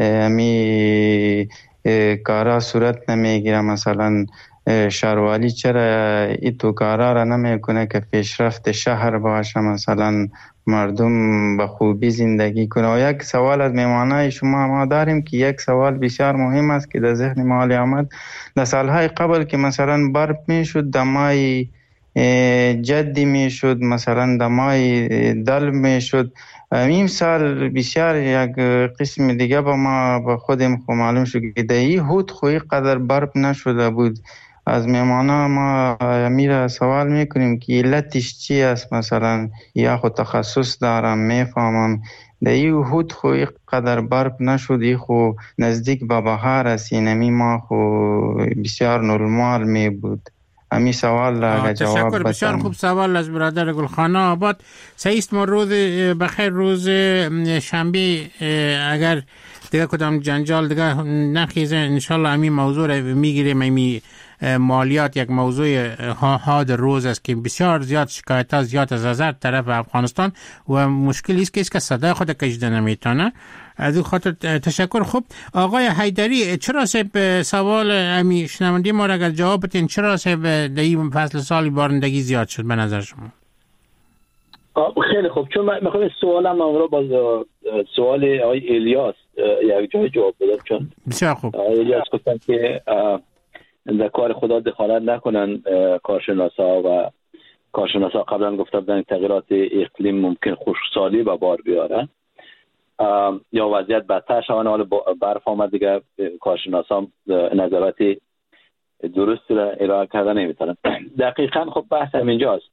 همی کارا صورت نمیگیره؟ مثلا شهروالی چرا این تو کارا را نمیکنه که پیشرفت شهر باشه، مثلا مردم به خوبی زندگی کنه؟ و یک سوال از میمانای شما ما داریم که یک سوال بسیار مهم است که در ذهن ما آمد. در سالهای قبل که مثلا برف میشد دمای جدی میشد، مثلا دمای دل میشد. این سال بسیار یک قسم دیگه با ما با خودم خو معلوم شد که دهی هود خوی قدر برف نشده بود. از میمانا ما میره سوال میکنیم که علتش چی است؟ مثلا یا خود تخصص دارم میفهمم دهی هود خوی قدر برف نشد، خو نزدیک به بهار است، اینمی ما خو بسیار نرمال می بود. همین سوال اگر جواب تشکر. بسیار خوب سوال از برادر گلخانه آباد. سعیست ما روز بخیر، روز شنبه اگر دیگه کدام جنجال دیگه نخیزه انشالله همین موضوع رو میگیریم. همین مالیات یک موضوع حاد روز است که بسیار زیاد شکایت ها زیاد از طرف افغانستان و مشکلی است که صدای خود کشیده نمیتونه. از این خاطر تشکر. خوب آقای حیدری، چرا سب سوال امی شنوندی ما را اگر جواب بتین، چرا سب در این فصل سالی بارندگی زیاد شد به نظر شما؟ خیلی خوب، چون من میخوام سوالم رو با سوال آقای الیاس یک جای جواب بدم. چون بسیار خوب الیاس گفتن که در کار خدا دخالت نکنن کارشناسا و کارشناسا قبلا گفته بودن تغییرات اقلیم ممکن خشکسالی به بار بیارن یا وضعیت بدتر شوند. حالا برف آمد دیگه کارشناسا نظرات درست را ارائه کردن نمیتونن. دقیقاً خب بحث همینجاست.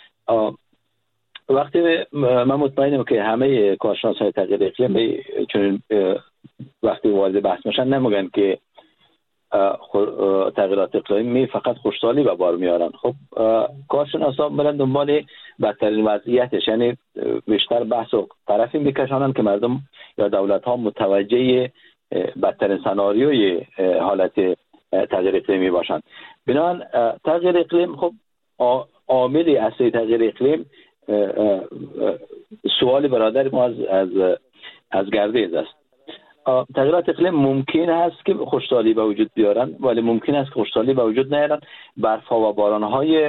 وقتی من مطمئنم که همه کارشناسای تغییر اقلیم چون وقتی وارد بحث میشن نمیگن که تغییرات اقلیمی فقط خشکسالی به بار میارن. خب کارشناسا برن دنبال بدترین وضعیتش، یعنی بیشتر بحث و طرفی میکشانن که مردم یا دولت ها متوجه بدترین سناریوی حالت تغییر اقلیمی باشند. بنابراین تغییر اقلیم خب عامل اصلی تغییر اقلیم سوال برادر ما از گردیز است. تغییرات اقلیم ممکن است که خشکسالی به وجود بیارن، ولی ممکن است که خشکسالی به وجود نیارن. برف‌ها و باران‌های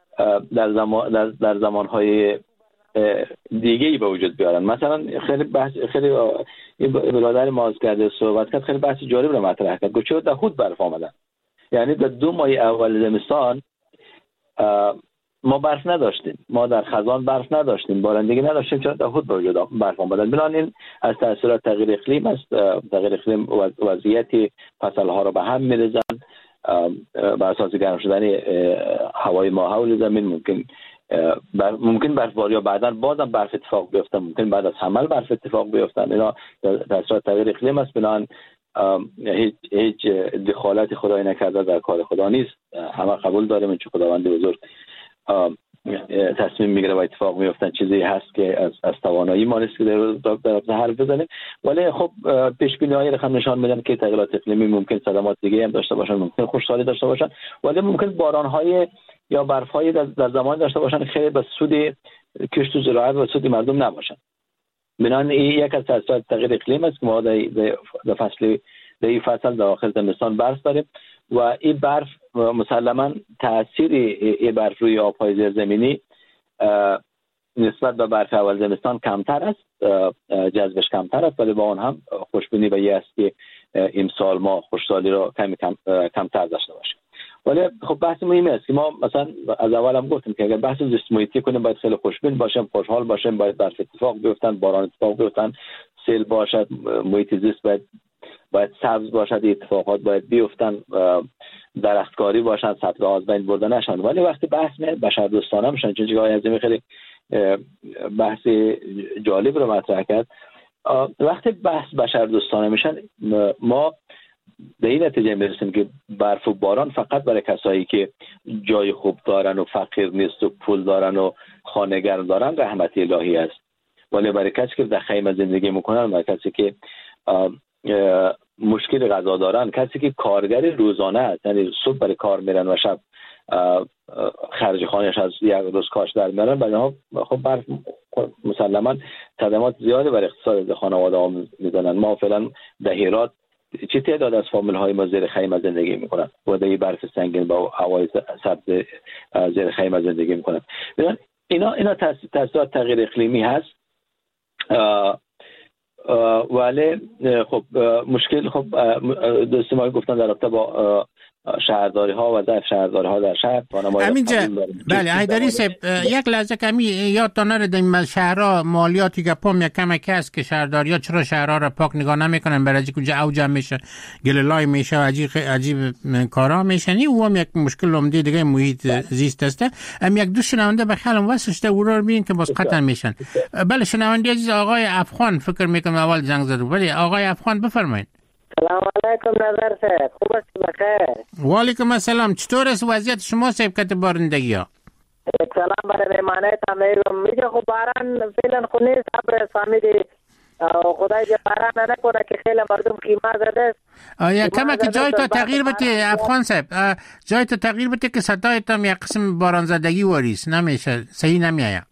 در زمان‌های دیگه‌ای به وجود بیارن. مثلا خیلی برادر ما از گردیز صحبت کرد، خیلی بحث جالب رو مطرح کرد. گفت چرا دهود برف آمدن؟ یعنی در 2 ماه اول زمستان ما برف نداشتیم، ما در خزان برف نداشتیم، بارندگی نداشتیم، چرا دهود به وجود برف آمدن؟ بنابراین از تاثیرات تغییر اقلیم است. تغییر اقلیم وضعیت فصل‌ها رو به هم می‌ریزن. بر اساس گرم شدن هوای ما حول زمین ممکن برفباری ها بعداً بازم برف اتفاق بیفته، ممکن بعد از حمل برف اتفاق بیفته. اینا تاثیرات تغییر اقلیم است. بنابراین هیچ دخالت خدای نکرده در کار خدا نیست. همه قبول داریم که خداوند بزرگ تصمیم میگیره و اتفاق میفتن. چیزی هست که از توانایی ما نیست که در حرف بزنیم، ولی خب پیش بینی های رقم نشان میدن که تغییرات اقلیمی ممکن صدمات دیگه هم داشته باشن، ممکن خشکسالی داشته باشن، ولی ممکن باران های یا برف های در زمان داشته باشن خیلی به سود کشت و زراعت و سود مردم نباشن. بنابراین این یک از تاثیرات تغییر اقلیم است که ما در این فصل در آخر زمستان برف داریم و این برف مسلما تاثیر این برف روی آب‌های زیرزمینی نسبت به برف اول زمستان کمتر است، جذبش کمتر است، ولی با آن هم خوشبینی به این است که امسال ما خشکسالی را کمتر داشته باشیم. ولی خب بحث مهمی است که ما مثلا از اول هم گفتیم که اگر بحث زیست محیطی کنیم باید خیلی خوشبین باشیم، خوشحال باشیم، باید برف اتفاق بیفتن، باران اتفاق بیفتن، سیل باشد، محیط زیست باید سبز باشد، اتفاقات باید بیفتن، درختکاری باشد، سبزه از بین برده نشن. ولی وقتی بحث میاد بشر دوستانه میشن، چون جای از این خیلی بحث جالب رو مطرح کرد. وقتی بحث بشر دوستانه میشن ما به این نتیجه میرسیم که برف و باران فقط برای کسایی که جای خوب دارن و فقیر نیست و پول دارن و خانه‌گر دارن رحمت الهی است، ولی برای کسی که در خیمه زندگی میکنن، برای کسی که مشکل غذا دارن، کسی که کارگر روزانه است، یعنی صبح برای کار میرن و شب خرج خانه‌اش از یک روز کاش در میارن، برای ها خب برف مسلما صدمات زیادی برای اقتصاد خانواده ها میزنن. ما فعلا در هرات چه تعداد از فامیل های ما زیر خیمه زندگی میکنن و در برف سنگین با هوای سبز زیر خیمه زندگی میکنن. اینا تاثیرات تغییر اقلیمی هست. ولی خب مشکل خب دوستی ما گفتن در رابطه با شهرداری ها و ضعف شهرداری ها در شهر. همینجا بله حیدری صاحب یک لحظه کمی یادتان نره در شهرها مالیاتی که پام یک کمک است که شهرداری ها چرا شهرها را پاک نگاه نمیکنن، برای اینکه اونجا اوج میشه، گلولای میشه و عجیب کارا میشن. این هم یک مشکل عمده دیگه محیط زیست است. یک دو شنونده به خیالم واسطه او را ببین که باز قطع میشن. بله شنونده عزیز آقای افغان فکر میکنم اول زنگ زد. ولی آقای افغان بفرمایید. سلام علیکم نظر صاحب، خوب است بخیر؟ و علیکم السلام. چطور است وضعیت شما صاحب کت بارندگی ها؟ سلام برای مهمانه تمیرم. میگه خب باران فعلا خو نیست، ابر فهمیدی خدای جا باران نکنه که خیلی مردم خیمه زده است. کمه که جای تا تغییر بده افغان صاحب، جای تا تغییر بده که صدایت هم یک قسم باران زدگی واریست، نمیشه صحیح نمیآید.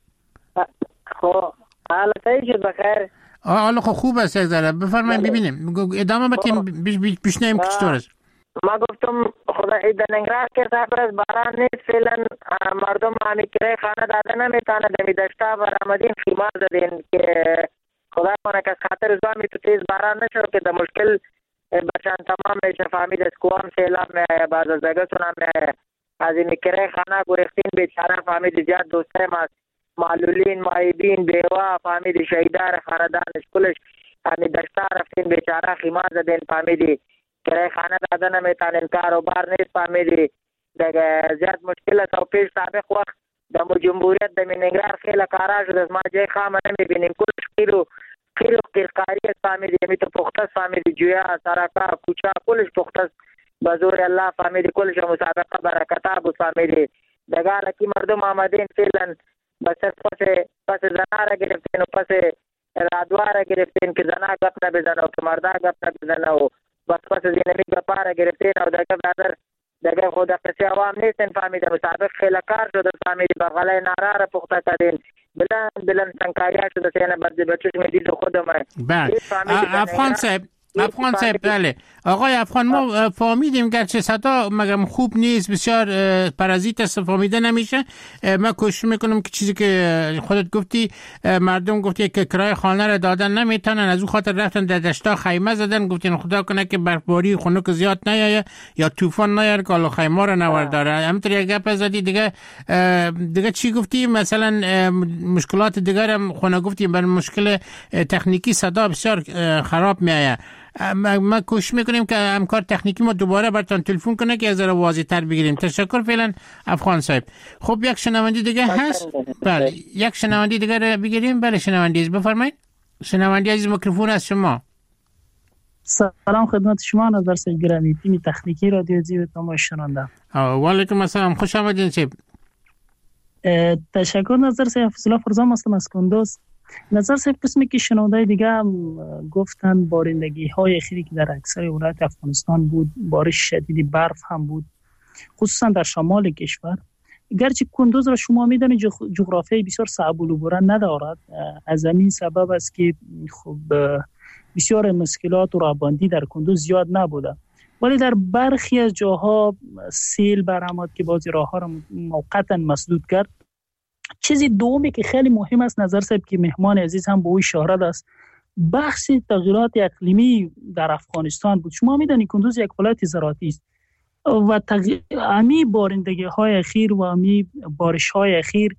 خب حالا صحیح شد بخیر. حالا خوب است یک ذره. بفرمایید ببینیم ادامه بدیم بشنویم که چطور است. ما گفتم خدای در ننگرهار که صبر از باران نیست، فعلا مردم همی کرای خانه داده نمیتونه، دمی دشتا و رمضین خیمه زدین که خدا کنه که از خاطر زامی تو تیز باران نشو که در مشکل بچان تمام میشه. فهمید از کوام سیلاب میایه، بعض از دگستون هم میایه، از این کرای خانه گرفتین بیچاره فهمید زیاد دوسته ما معلولین، معیبین، بیوه، فهمیدی شهیدار خاندانش کلش همین دشتا رفتین بیچاره خیمه زدین، فهمیدی کرای خانه داده نمیتانین، کاروبار نیست، فهمیدی زیاد مشکل است. و پیش سابق وقت دمو جمهوریت دمی ننگرهار خیلی کارا شد از ما جای خامه نمیبینیم، کلش قیرکاری است، فهمیدی همی تو پخته است، فهمیدی جویا سرکا کوچا کلش پخته است بزور الله، فهمیدی کلش مسابقه برکتا بود، فهمیدی دگار کی مردم آمدین فعلا بس پس زناره گرفتین و پس رادواره گرفتین که زنها گپ نبزنه و که مردا گپ نبزنه و بس زینمی گپاره گرفتین و دیگه خود قصه عوام نیستین فهمیده مطابق خیلی کار شده فهمیده بغلای نارا را پخته کردین بلند سنکاریا شده سینه بچوش میدید خودم بله افغان صاحب بله آقای افغان ما فهمیدیم گرچه صدا مگم خوب نیست بسیار پرازیت است فهمیده نمیشه. من کوشش میکنم که چیزی که خودت گفتی مردم گفتی که کرایه خانه را دادن نمیتونن از اون خاطر رفتن در دشتا خیمه زدن گفتین خدا کنه که برفباری خنک زیاد نیایه یا طوفان نیاره که خیمه را نورداره. همینطور یک گپ زدی دیگه چی گفتی مثلا مشکلات دیگر هم خونه گفتی بر مشکل تکنیکی صدا بسیار خراب میایه. ما کوشش میکنیم که همکار تکنیکی ما دوباره براتون تلفن کنه که از واضح تر بگیریم. تشکر فعلا افغان صاحب. خب یک شنونده دیگه هست. بله یک شنونده دیگه رو بگیریم. بله شنونده عزیز بفرمایید. شنونده عزیز میکروفون از شما. سلام خدمت شما نظر صاحب گرامی تیم تکنیکی رادیو زی و تماش شنونده. و علیکم السلام خوش آمدید صاحب. تشکر نظر صاحب. حفظ الله فرزام هستم از کندوز. نظر صاحب قسمی که شنونده دیگه هم گفتن بارندگی های اخیری که در اکثر ولایات افغانستان بود، بارش شدید برف هم بود خصوصا در شمال کشور. گرچه کندوز را شما میدانید جغرافیای بسیار صعب العبور ندارد، از همین سبب است که خب بسیار مشکلات و رهبندی در کندوز زیاد نبوده، ولی در برخی از جاها سیل برآمد که بعضی راهها را موقتا مسدود کرد. چیزی دومی که خیلی مهم است نظر صاحب که مهمان عزیز هم به او اشاره است، بحث تغییرات اقلیمی در افغانستان بود. شما میدانید کندوز یک ولایت زراعتی است و امی بارندگی های اخیر و امی بارش های اخیر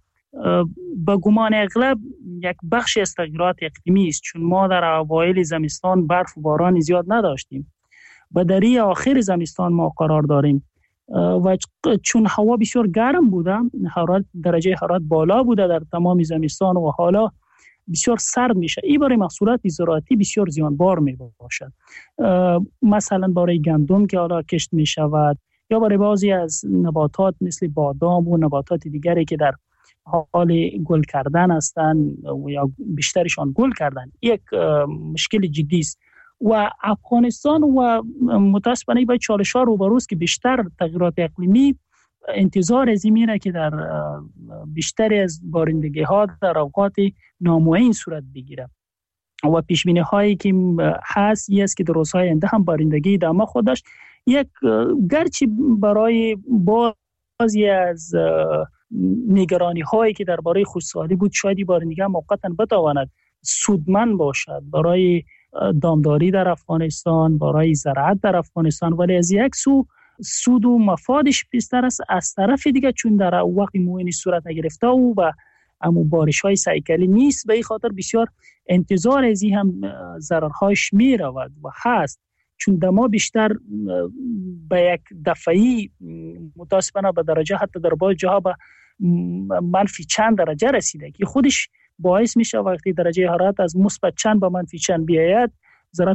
به گمان اغلب یک بخش از تغییرات اقلیمی است، چون ما در اوایل زمستان برف و باران زیاد نداشتیم و در آخر زمستان ما قرار داریم و چون هوا بسیار گرم بوده، درجه حرارت بالا بوده در تمام زمستان و حالا بسیار سرد میشه. این برای محصولات زراعتی بسیار زیانبار می باشد، مثلا برای گندم که حالا کشت می شود یا برای بعضی از نباتات مثل بادام و نباتات دیگری که در حال گل کردن هستند یا بیشترشان گل کردن. یک مشکل جدی است و افغانستان و متاسفانه باید چالش‌ها روبروست که بیشتر تغییرات اقلیمی انتظار از این میره که در بیشتر از بارندگی ها در اوقات نامعین صورت بگیره و پیشبینی هایی که هست است که در روزهای آینده هم بارندگی ادامه خودش یک گرچه برای بعضی از نگرانی هایی که درباره خشکسالی بود شاید بارندگی موقتا بتواند سودمند باشد برای دامداری در افغانستان، برای زراعت در افغانستان، ولی از یک سود و مفادش بیشتر است از طرف دیگه چون در وقت معینی صورت نگرفته و اما بارش های سیکلی نیست به این خاطر بسیار انتظار از این هم ضررهاش می رود و هست، چون دما بیشتر به یک دفعی متاسفانه به درجه حتی در بعضی جاها به منفی چند درجه رسیده که خودش باعث میشه وقتی درجه حرارت از مثبت چند به منفی چند بیاید زراعت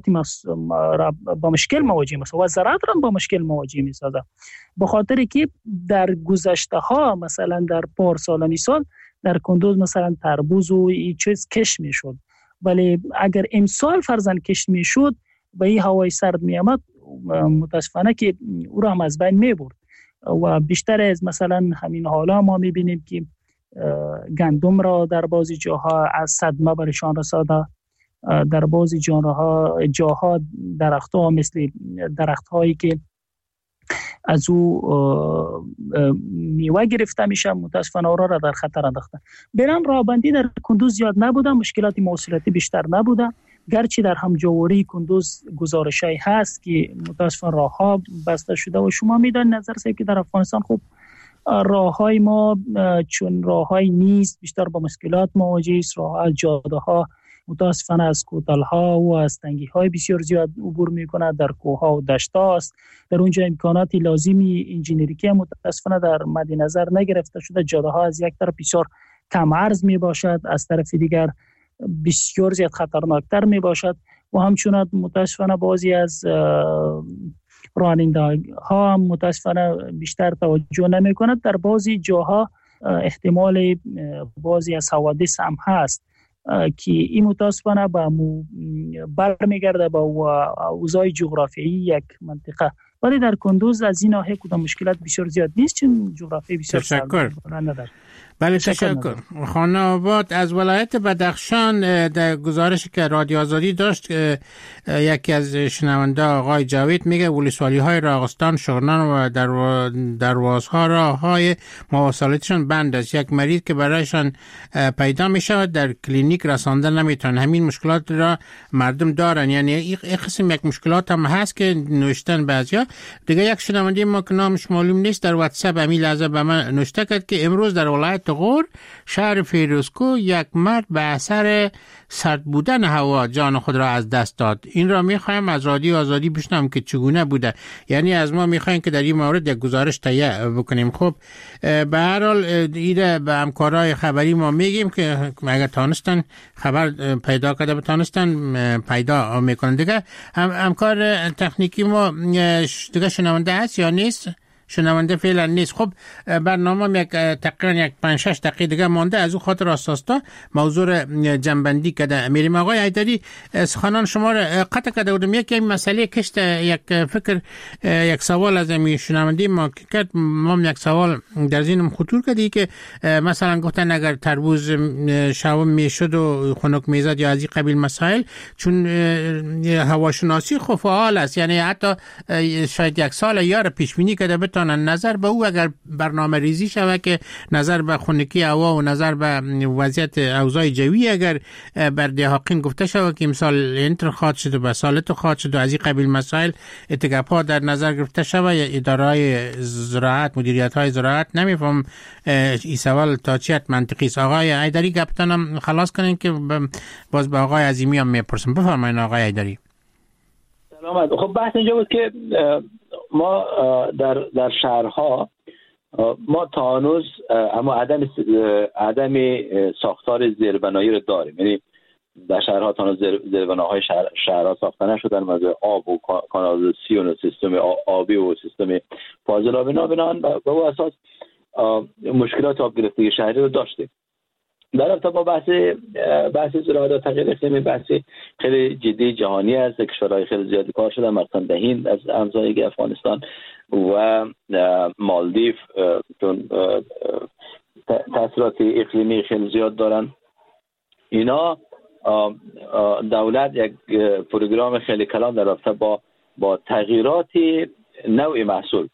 با مشکل مواجه میشه و زراعت را با مشکل مواجه میسازه، به خاطر که در گذشته ها مثلا در پارسال مثال در کندوز مثلا تربوز و این چیز کشت میشد، ولی اگر امسال فرضاً کشت میشد و این هوای سرد میامد متاسفانه که او را هم از بین میبرد و بیشتر از مثلا همین حالا ما میبینیم که گندم را در بعضی جاها از صدمه برشان رساده، در بعضی جاها درخت‌ها مثل درخت‌هایی که از او میوه گرفته میشه متاسفانه او را در خطر انداخته. برام راهبندی در کندوز زیاد نبوده، مشکلات مواصلاتی بیشتر نبوده، گرچه در همجواری کندوز گزارشی هست که متاسفانه راه‌ها بسته شده و شما میدونید نظر صاحب که در افغانستان خوب راه‌های ما چون راه‌های نیست بیشتر با مشکلات مواجه است. راه جاده‌ها متاسفانه از کوتل‌ها و از تنگی‌های بسیار زیاد عبور می‌کند، در کوه‌ها و دشت‌ها است، در اونجا امکانات لازمی انجینریکی متاسفانه در مد نظر نگرفته شده. جاده‌ها از یک طرف بسیار کم عرض میباشد، از طرف دیگر بسیار زیاد خطرناکتر میباشد و همچنین متاسفانه بعضی از راننده ها متاسفانه بیشتر توجه نمی کند. در بعضی جاها احتمال بعضی از حوادث هم هست که این متاسفانه برمیگرده با اوضاع جغرافیایی یک منطقه. ولی در کندوز از این ناحیه کدام مشکلات بسیار زیاد نیست، چون جغرافی بسیار تشکر. نداره. بله تشکر. خانه آباد از ولایت بدخشان در گزارشی که رادیو آزادی داشت یکی از شنونده آقای جاوید میگه ولسوالی های راغستان، شغنان و دروازها راههای مواصلاتشان بند است. یک مریض که برایشان پیدا میشود در کلینیک رسانده نمیتونن. همین مشکلات را مردم دارن. یعنی این قسم یک مشکلات هم هست که نوشتن بعضیا. دیگه یک شنونده ما که نامش معلوم نیست در واتساپ همین لحظه به من نوشته کرد که امروز در ولایت غور شهر فیروزکو یک مرد به اثر سرد بودن هوا جان خود را از دست داد. این را میخوایم از رادیو آزادی بشنوم که چگونه بوده. یعنی از ما میخوایم که در این مورد یک گزارش تهیه بکنیم. خب به هر حال ایده به همکارای خبری ما میگیم که اگر تانستن خبر پیدا کرده بتانستن پیدا میکنن. دیگه همکار تکنیکی ما دیگه شنونده هست یا نیست؟ شنونده فعلا نیست. خب برنامه تقریبا 5-6 دقیقه دیگه مانده. از او خاطر اساسا موضوع جنبندی کرده میریم. آقای حیدری سخنان شما را قطع کرده بودم. یک مسئله کشت یک فکر یک سوال از می شنونده ما کرد. ما یک سوال در ذهنم خطور کرد که مثلا گفتن اگر تربوز شوم میشد و خنک میزد یا از این قبیل مسائل، چون هواشناسی خب فعال است، یعنی حتی شاید یک سال یا را پیش بینی کرده بتونن نظر به او اگر برنامه ریزی شود که نظر به خنکی هوا و نظر به وضعیت اوضاع جوی اگر بر دهاقین گفته شود که امسال انتر خواهد شد و به سالت خواهد شد و از این قبیل مسائل اتگاپا در نظر گرفته شود. ادارهای زراعت، مدیریت های زراعت، نمیفهم این سوال تا چه منطقی است. آقای حیدری گپتانم خلاص کنین که باز به آقای عظیمی هم میپرسم. بفرمایید آقای حیدری. سلامت. خب بحث اینجا بود که ما در شهرها ما تا هنوز اما عدم ساختار زیربنایی رو داریم. یعنی در شهرها تا هنوز زیربناهای شهرها ساخته نشدن، مثل آب و کانالیزاسیون و سیستم آبی و سیستم فاضلابی بنان به اون اساس مشکلات آب گرفتگی شهری رو داشتیم. در رابطه با بحث زراعت و تغییر اقلیمی بحث خیلی جدی جهانی است. کشورهای خیلی زیادی کار شدن، مثلا هند از همسایگی افغانستان و مالدیو چون تاثیرات اقلیمی خیلی زیاد دارن. اینا دولت یک پروگرام خیلی کلان در رابطه با تغییرات نوع محصول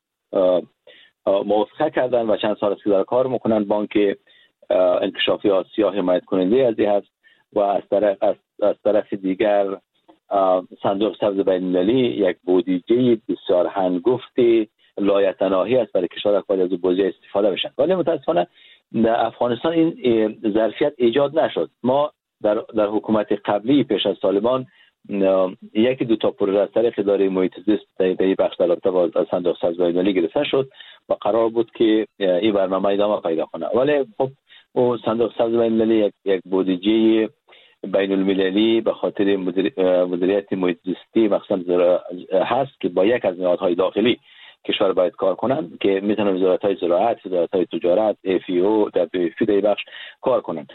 موافقه کردن و چند سال است که در کار میکنن. بانک انکشافی آسیا حمایت کننده از این هست و از طرف دیگر صندوق سبز بین‌المللی یک بودجه بسیار هنگفتی لایتناهی است برای کشورها که از بودجه استفاده بشن. ولی متاسفانه در افغانستان این ظرفیت ایجاد نشد. ما در حکومت قبلی پیش از طالبان یکی دو تا پروژه از طریق اداره محیط زیست در این بخش در رابطه با صندوق سبز بین‌المللی گرفته شد و قرار بود که این برنامه ادامه پیدا کنه. ولی خب او صندوق سبز بین‌المللی یک بودجه بین‌المللی به خاطر مدیریت محیط زیستی مخصوصا هست که با یک از نهادهای داخلی کشور باید کار کنند که میتونن وزارت‌های زراعت، وزارت‌های تجارت، FAO، WFP در بخش کار کنند.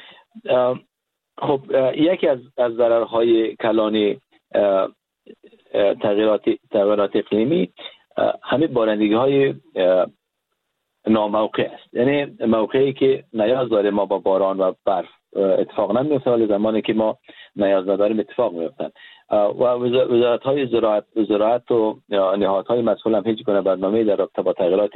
خب یکی از ضررهای کلان تغییرات اقلیمی همین بارندگی‌های ناموقع است. یعنی موقعی که نیاز داره ما با باران و برف اتفاق نمیفته، ولی زمانی که ما نیاز نداریم اتفاق میفتن. و وزارت‌های زراعت و نهادهای مسئول هم هیچ گونه برنامه‌ای در رابطه با تغییرات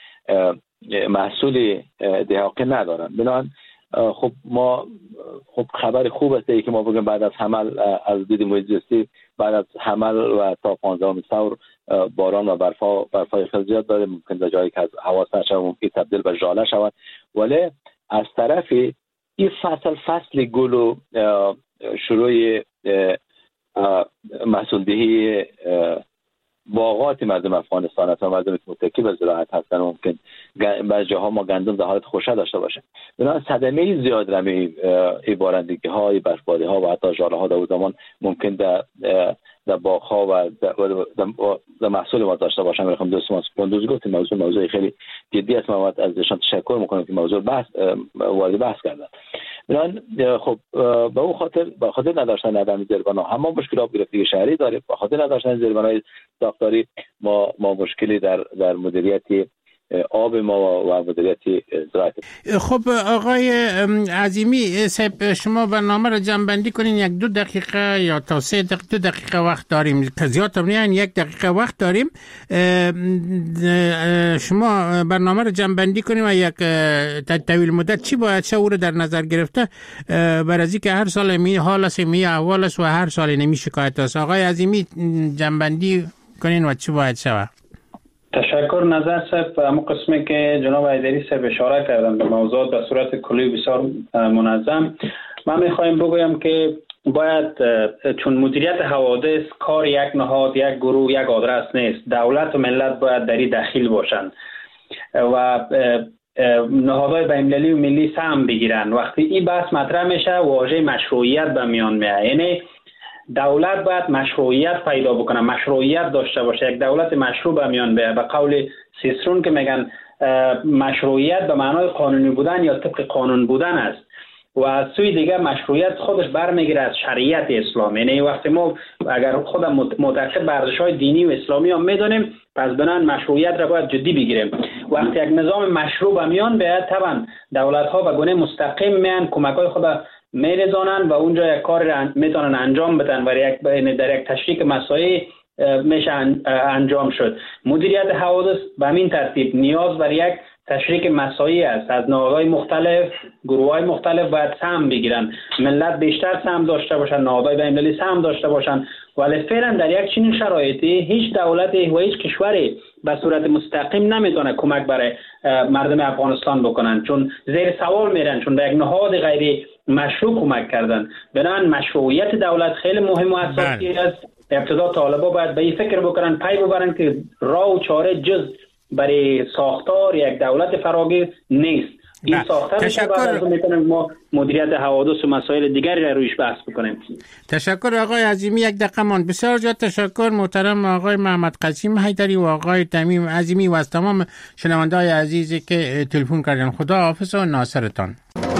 محصول دهاقی ندارن. بنابراین خب ما خبر خوب است که ما بگیم بعد از حمل از دید محیط زیستی بعد از حمل و تا 15 ثور باران و برفای خیلی زیاد داره. ممکن در جایی که از حواس نشه ممکن تبدیل به ژاله شود. ولی از طرفی این فصل گل و شروع محصول دهی باغات مردم افغانستان است و مردم متکی به زراعت هستن. ممکن بعضی جاها ما گندم در حالت خوشه داشته باشه. بنابراین صدمه زیاد رمی بارندگی های برفباری ها و حتی ژاله ها در زمان ممکن در در باغ‌ها و در محصول ما داشته باشن. میخوام دوست کندوز گفت موضوع خیلی جدی است. ما ازشان تشکر میکنم که موضوع وارد بحث کردن. خب به اون خاطر نداشتن عدم زیربنا هم ما مشکلات گرفتگی شهری داریم. به خاطر نداشتن زیربنای ساختاری ما مشکلی در مدیریت آب ما و مدیریت زراعت. خب آقای عظیمی صاحب، شما برنامه را جمع‌بندی کنین. 1-2 دقیقه یا تا 2 دقیقه وقت داریم که زیاد نه، 1 دقیقه وقت داریم. شما برنامه را جمع‌بندی کنیم و یک طویل مدت چی باید چه او رو در نظر گرفته برای اینکه هر سال می حال است می احوال است و هر سال نمی شکایت است. آقای عظیمی جمع‌بندی کنین و چی باید شود؟ تشکر نظر صاحب. اما قسمی که جناب ایدری صاحب اشاره کردن به موضوع به صورت کلی بسیار منظم، من میخوایم بگویم که باید چون مدیریت حوادث کار یک نهاد، یک گروه، یک آدرس نیست. دولت و ملت باید در این دخیل باشند و نهادهای بین‌المللی و ملی سهم بگیرن. وقتی این بحث مطرح میشه واژه مشروعیت به میان میاد. یعنی دولت باید مشروعیت پیدا بکنه، مشروعیت داشته باشه، یک دولت مشروع به میان بیاد. به قول سیسرون که میگن مشروعیت به معنای قانونی بودن یا طبق قانون بودن است و از سوی دیگه مشروعیت خودش برمیگیره از شریعت اسلام. یعنی وقتی ما اگر خودم معتقد به ارزش‌های دینی و اسلامی هم میدونیم، پس بنان مشروعیت را باید جدی بگیریم. وقتی یک نظام مشروع به میان بیاد، طبعا دولت‌ها به گونه مستقیم میان کمک‌های خود میرزانن و اونجا یک کار را میتونن انجام بدن و در یک تشریک مسائل میشه انجام شد. مدیریت حوادث به همین ترتیب نیاز بر یک تشریک مسائل است. از نهادهای مختلف، گروه‌های مختلف باید سهم بگیرن. ملت بیشتر سهم داشته باشن، نهادهای بین‌المللی سهم داشته باشن. ولی فعلا در یک چنین شرایطی هیچ دولتی و هیچ کشوری به صورت مستقیم نمیتونه کمک برای مردم افغانستان بکنن، چون زیر سوال میرن، چون به یک نهاد غیر مشروع کمک کردن. بنابراین مشروعیت دولت خیلی مهم و اساسی است. ابتدا طالبا باید به این فکر بکنن، پی ببرن که راه و چاره جز برای ساختار یک دولت فراگیر نیست. این ساختار میتونیم ما مدیریت حوادث و مسائل دیگری را رویش بحث بکنیم. تشکر آقای عظیمی. 1 دقیقه مان. بسیار زیاد تشکر محترم آقای محمد قاسم حیدری و آقای تمیم عظیمی و از تمام شنونده‌های عزیزی که تلفن کردن. خدا حافظ و ناصرتان.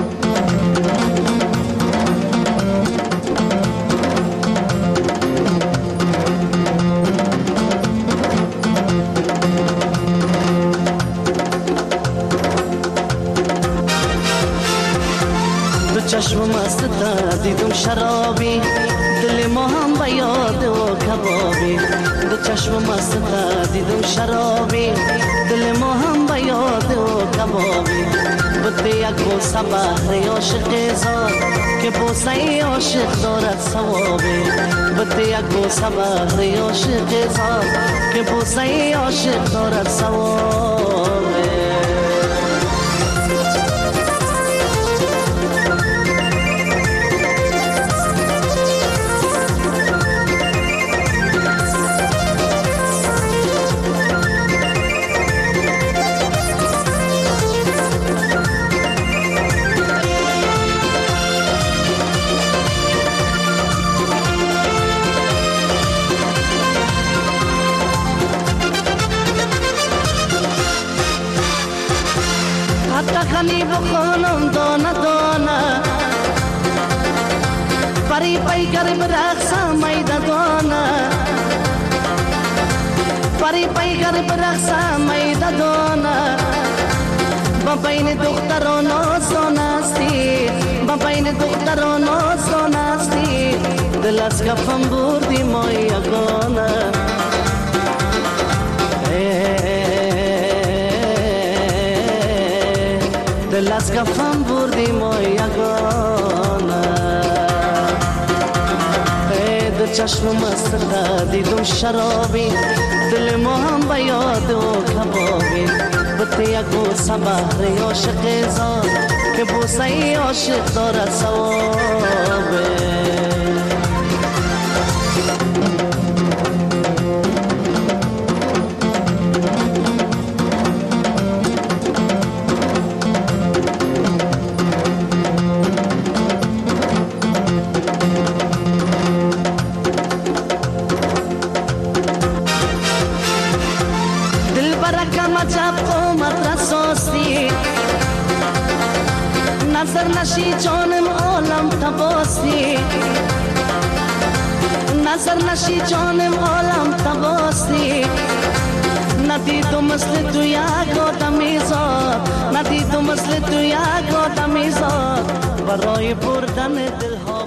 چشم مست دیدم شرابی، دل ما هم به یاد و کبابی. دو چشم مست دیدم شرابی، دل ما هم به یاد و کبابی. بده یک بوسه بهر عاشق زاد که بوسه عاشق دارد ثوابی. بده یک بوسه بهر عاشق زاد که بوسه عاشق دارد ثوابی. خانی بخونم دانه دانه پری پیکر برقصم میده دانه پری پیکر برقصم میده دانه با بین دختران آسان استی با بین دختران آسان استی دل از کفم بردی ما یگانه دل از کفم بردی ما یگانه دو چشم مست دیدم شرابی دل ما هم به یاد و کبابی بده یک بوسه بهر عاشق زاد که بوسه عاشق دارد ثوابه عجب قومت رساستی نظر نشی جانم عالم تباستی نظر نشی جانم عالم تباستی ندیدم مثل تو یک آدمی زاد ندیدم مثل تو یک آدمی زاد برای بردن دلها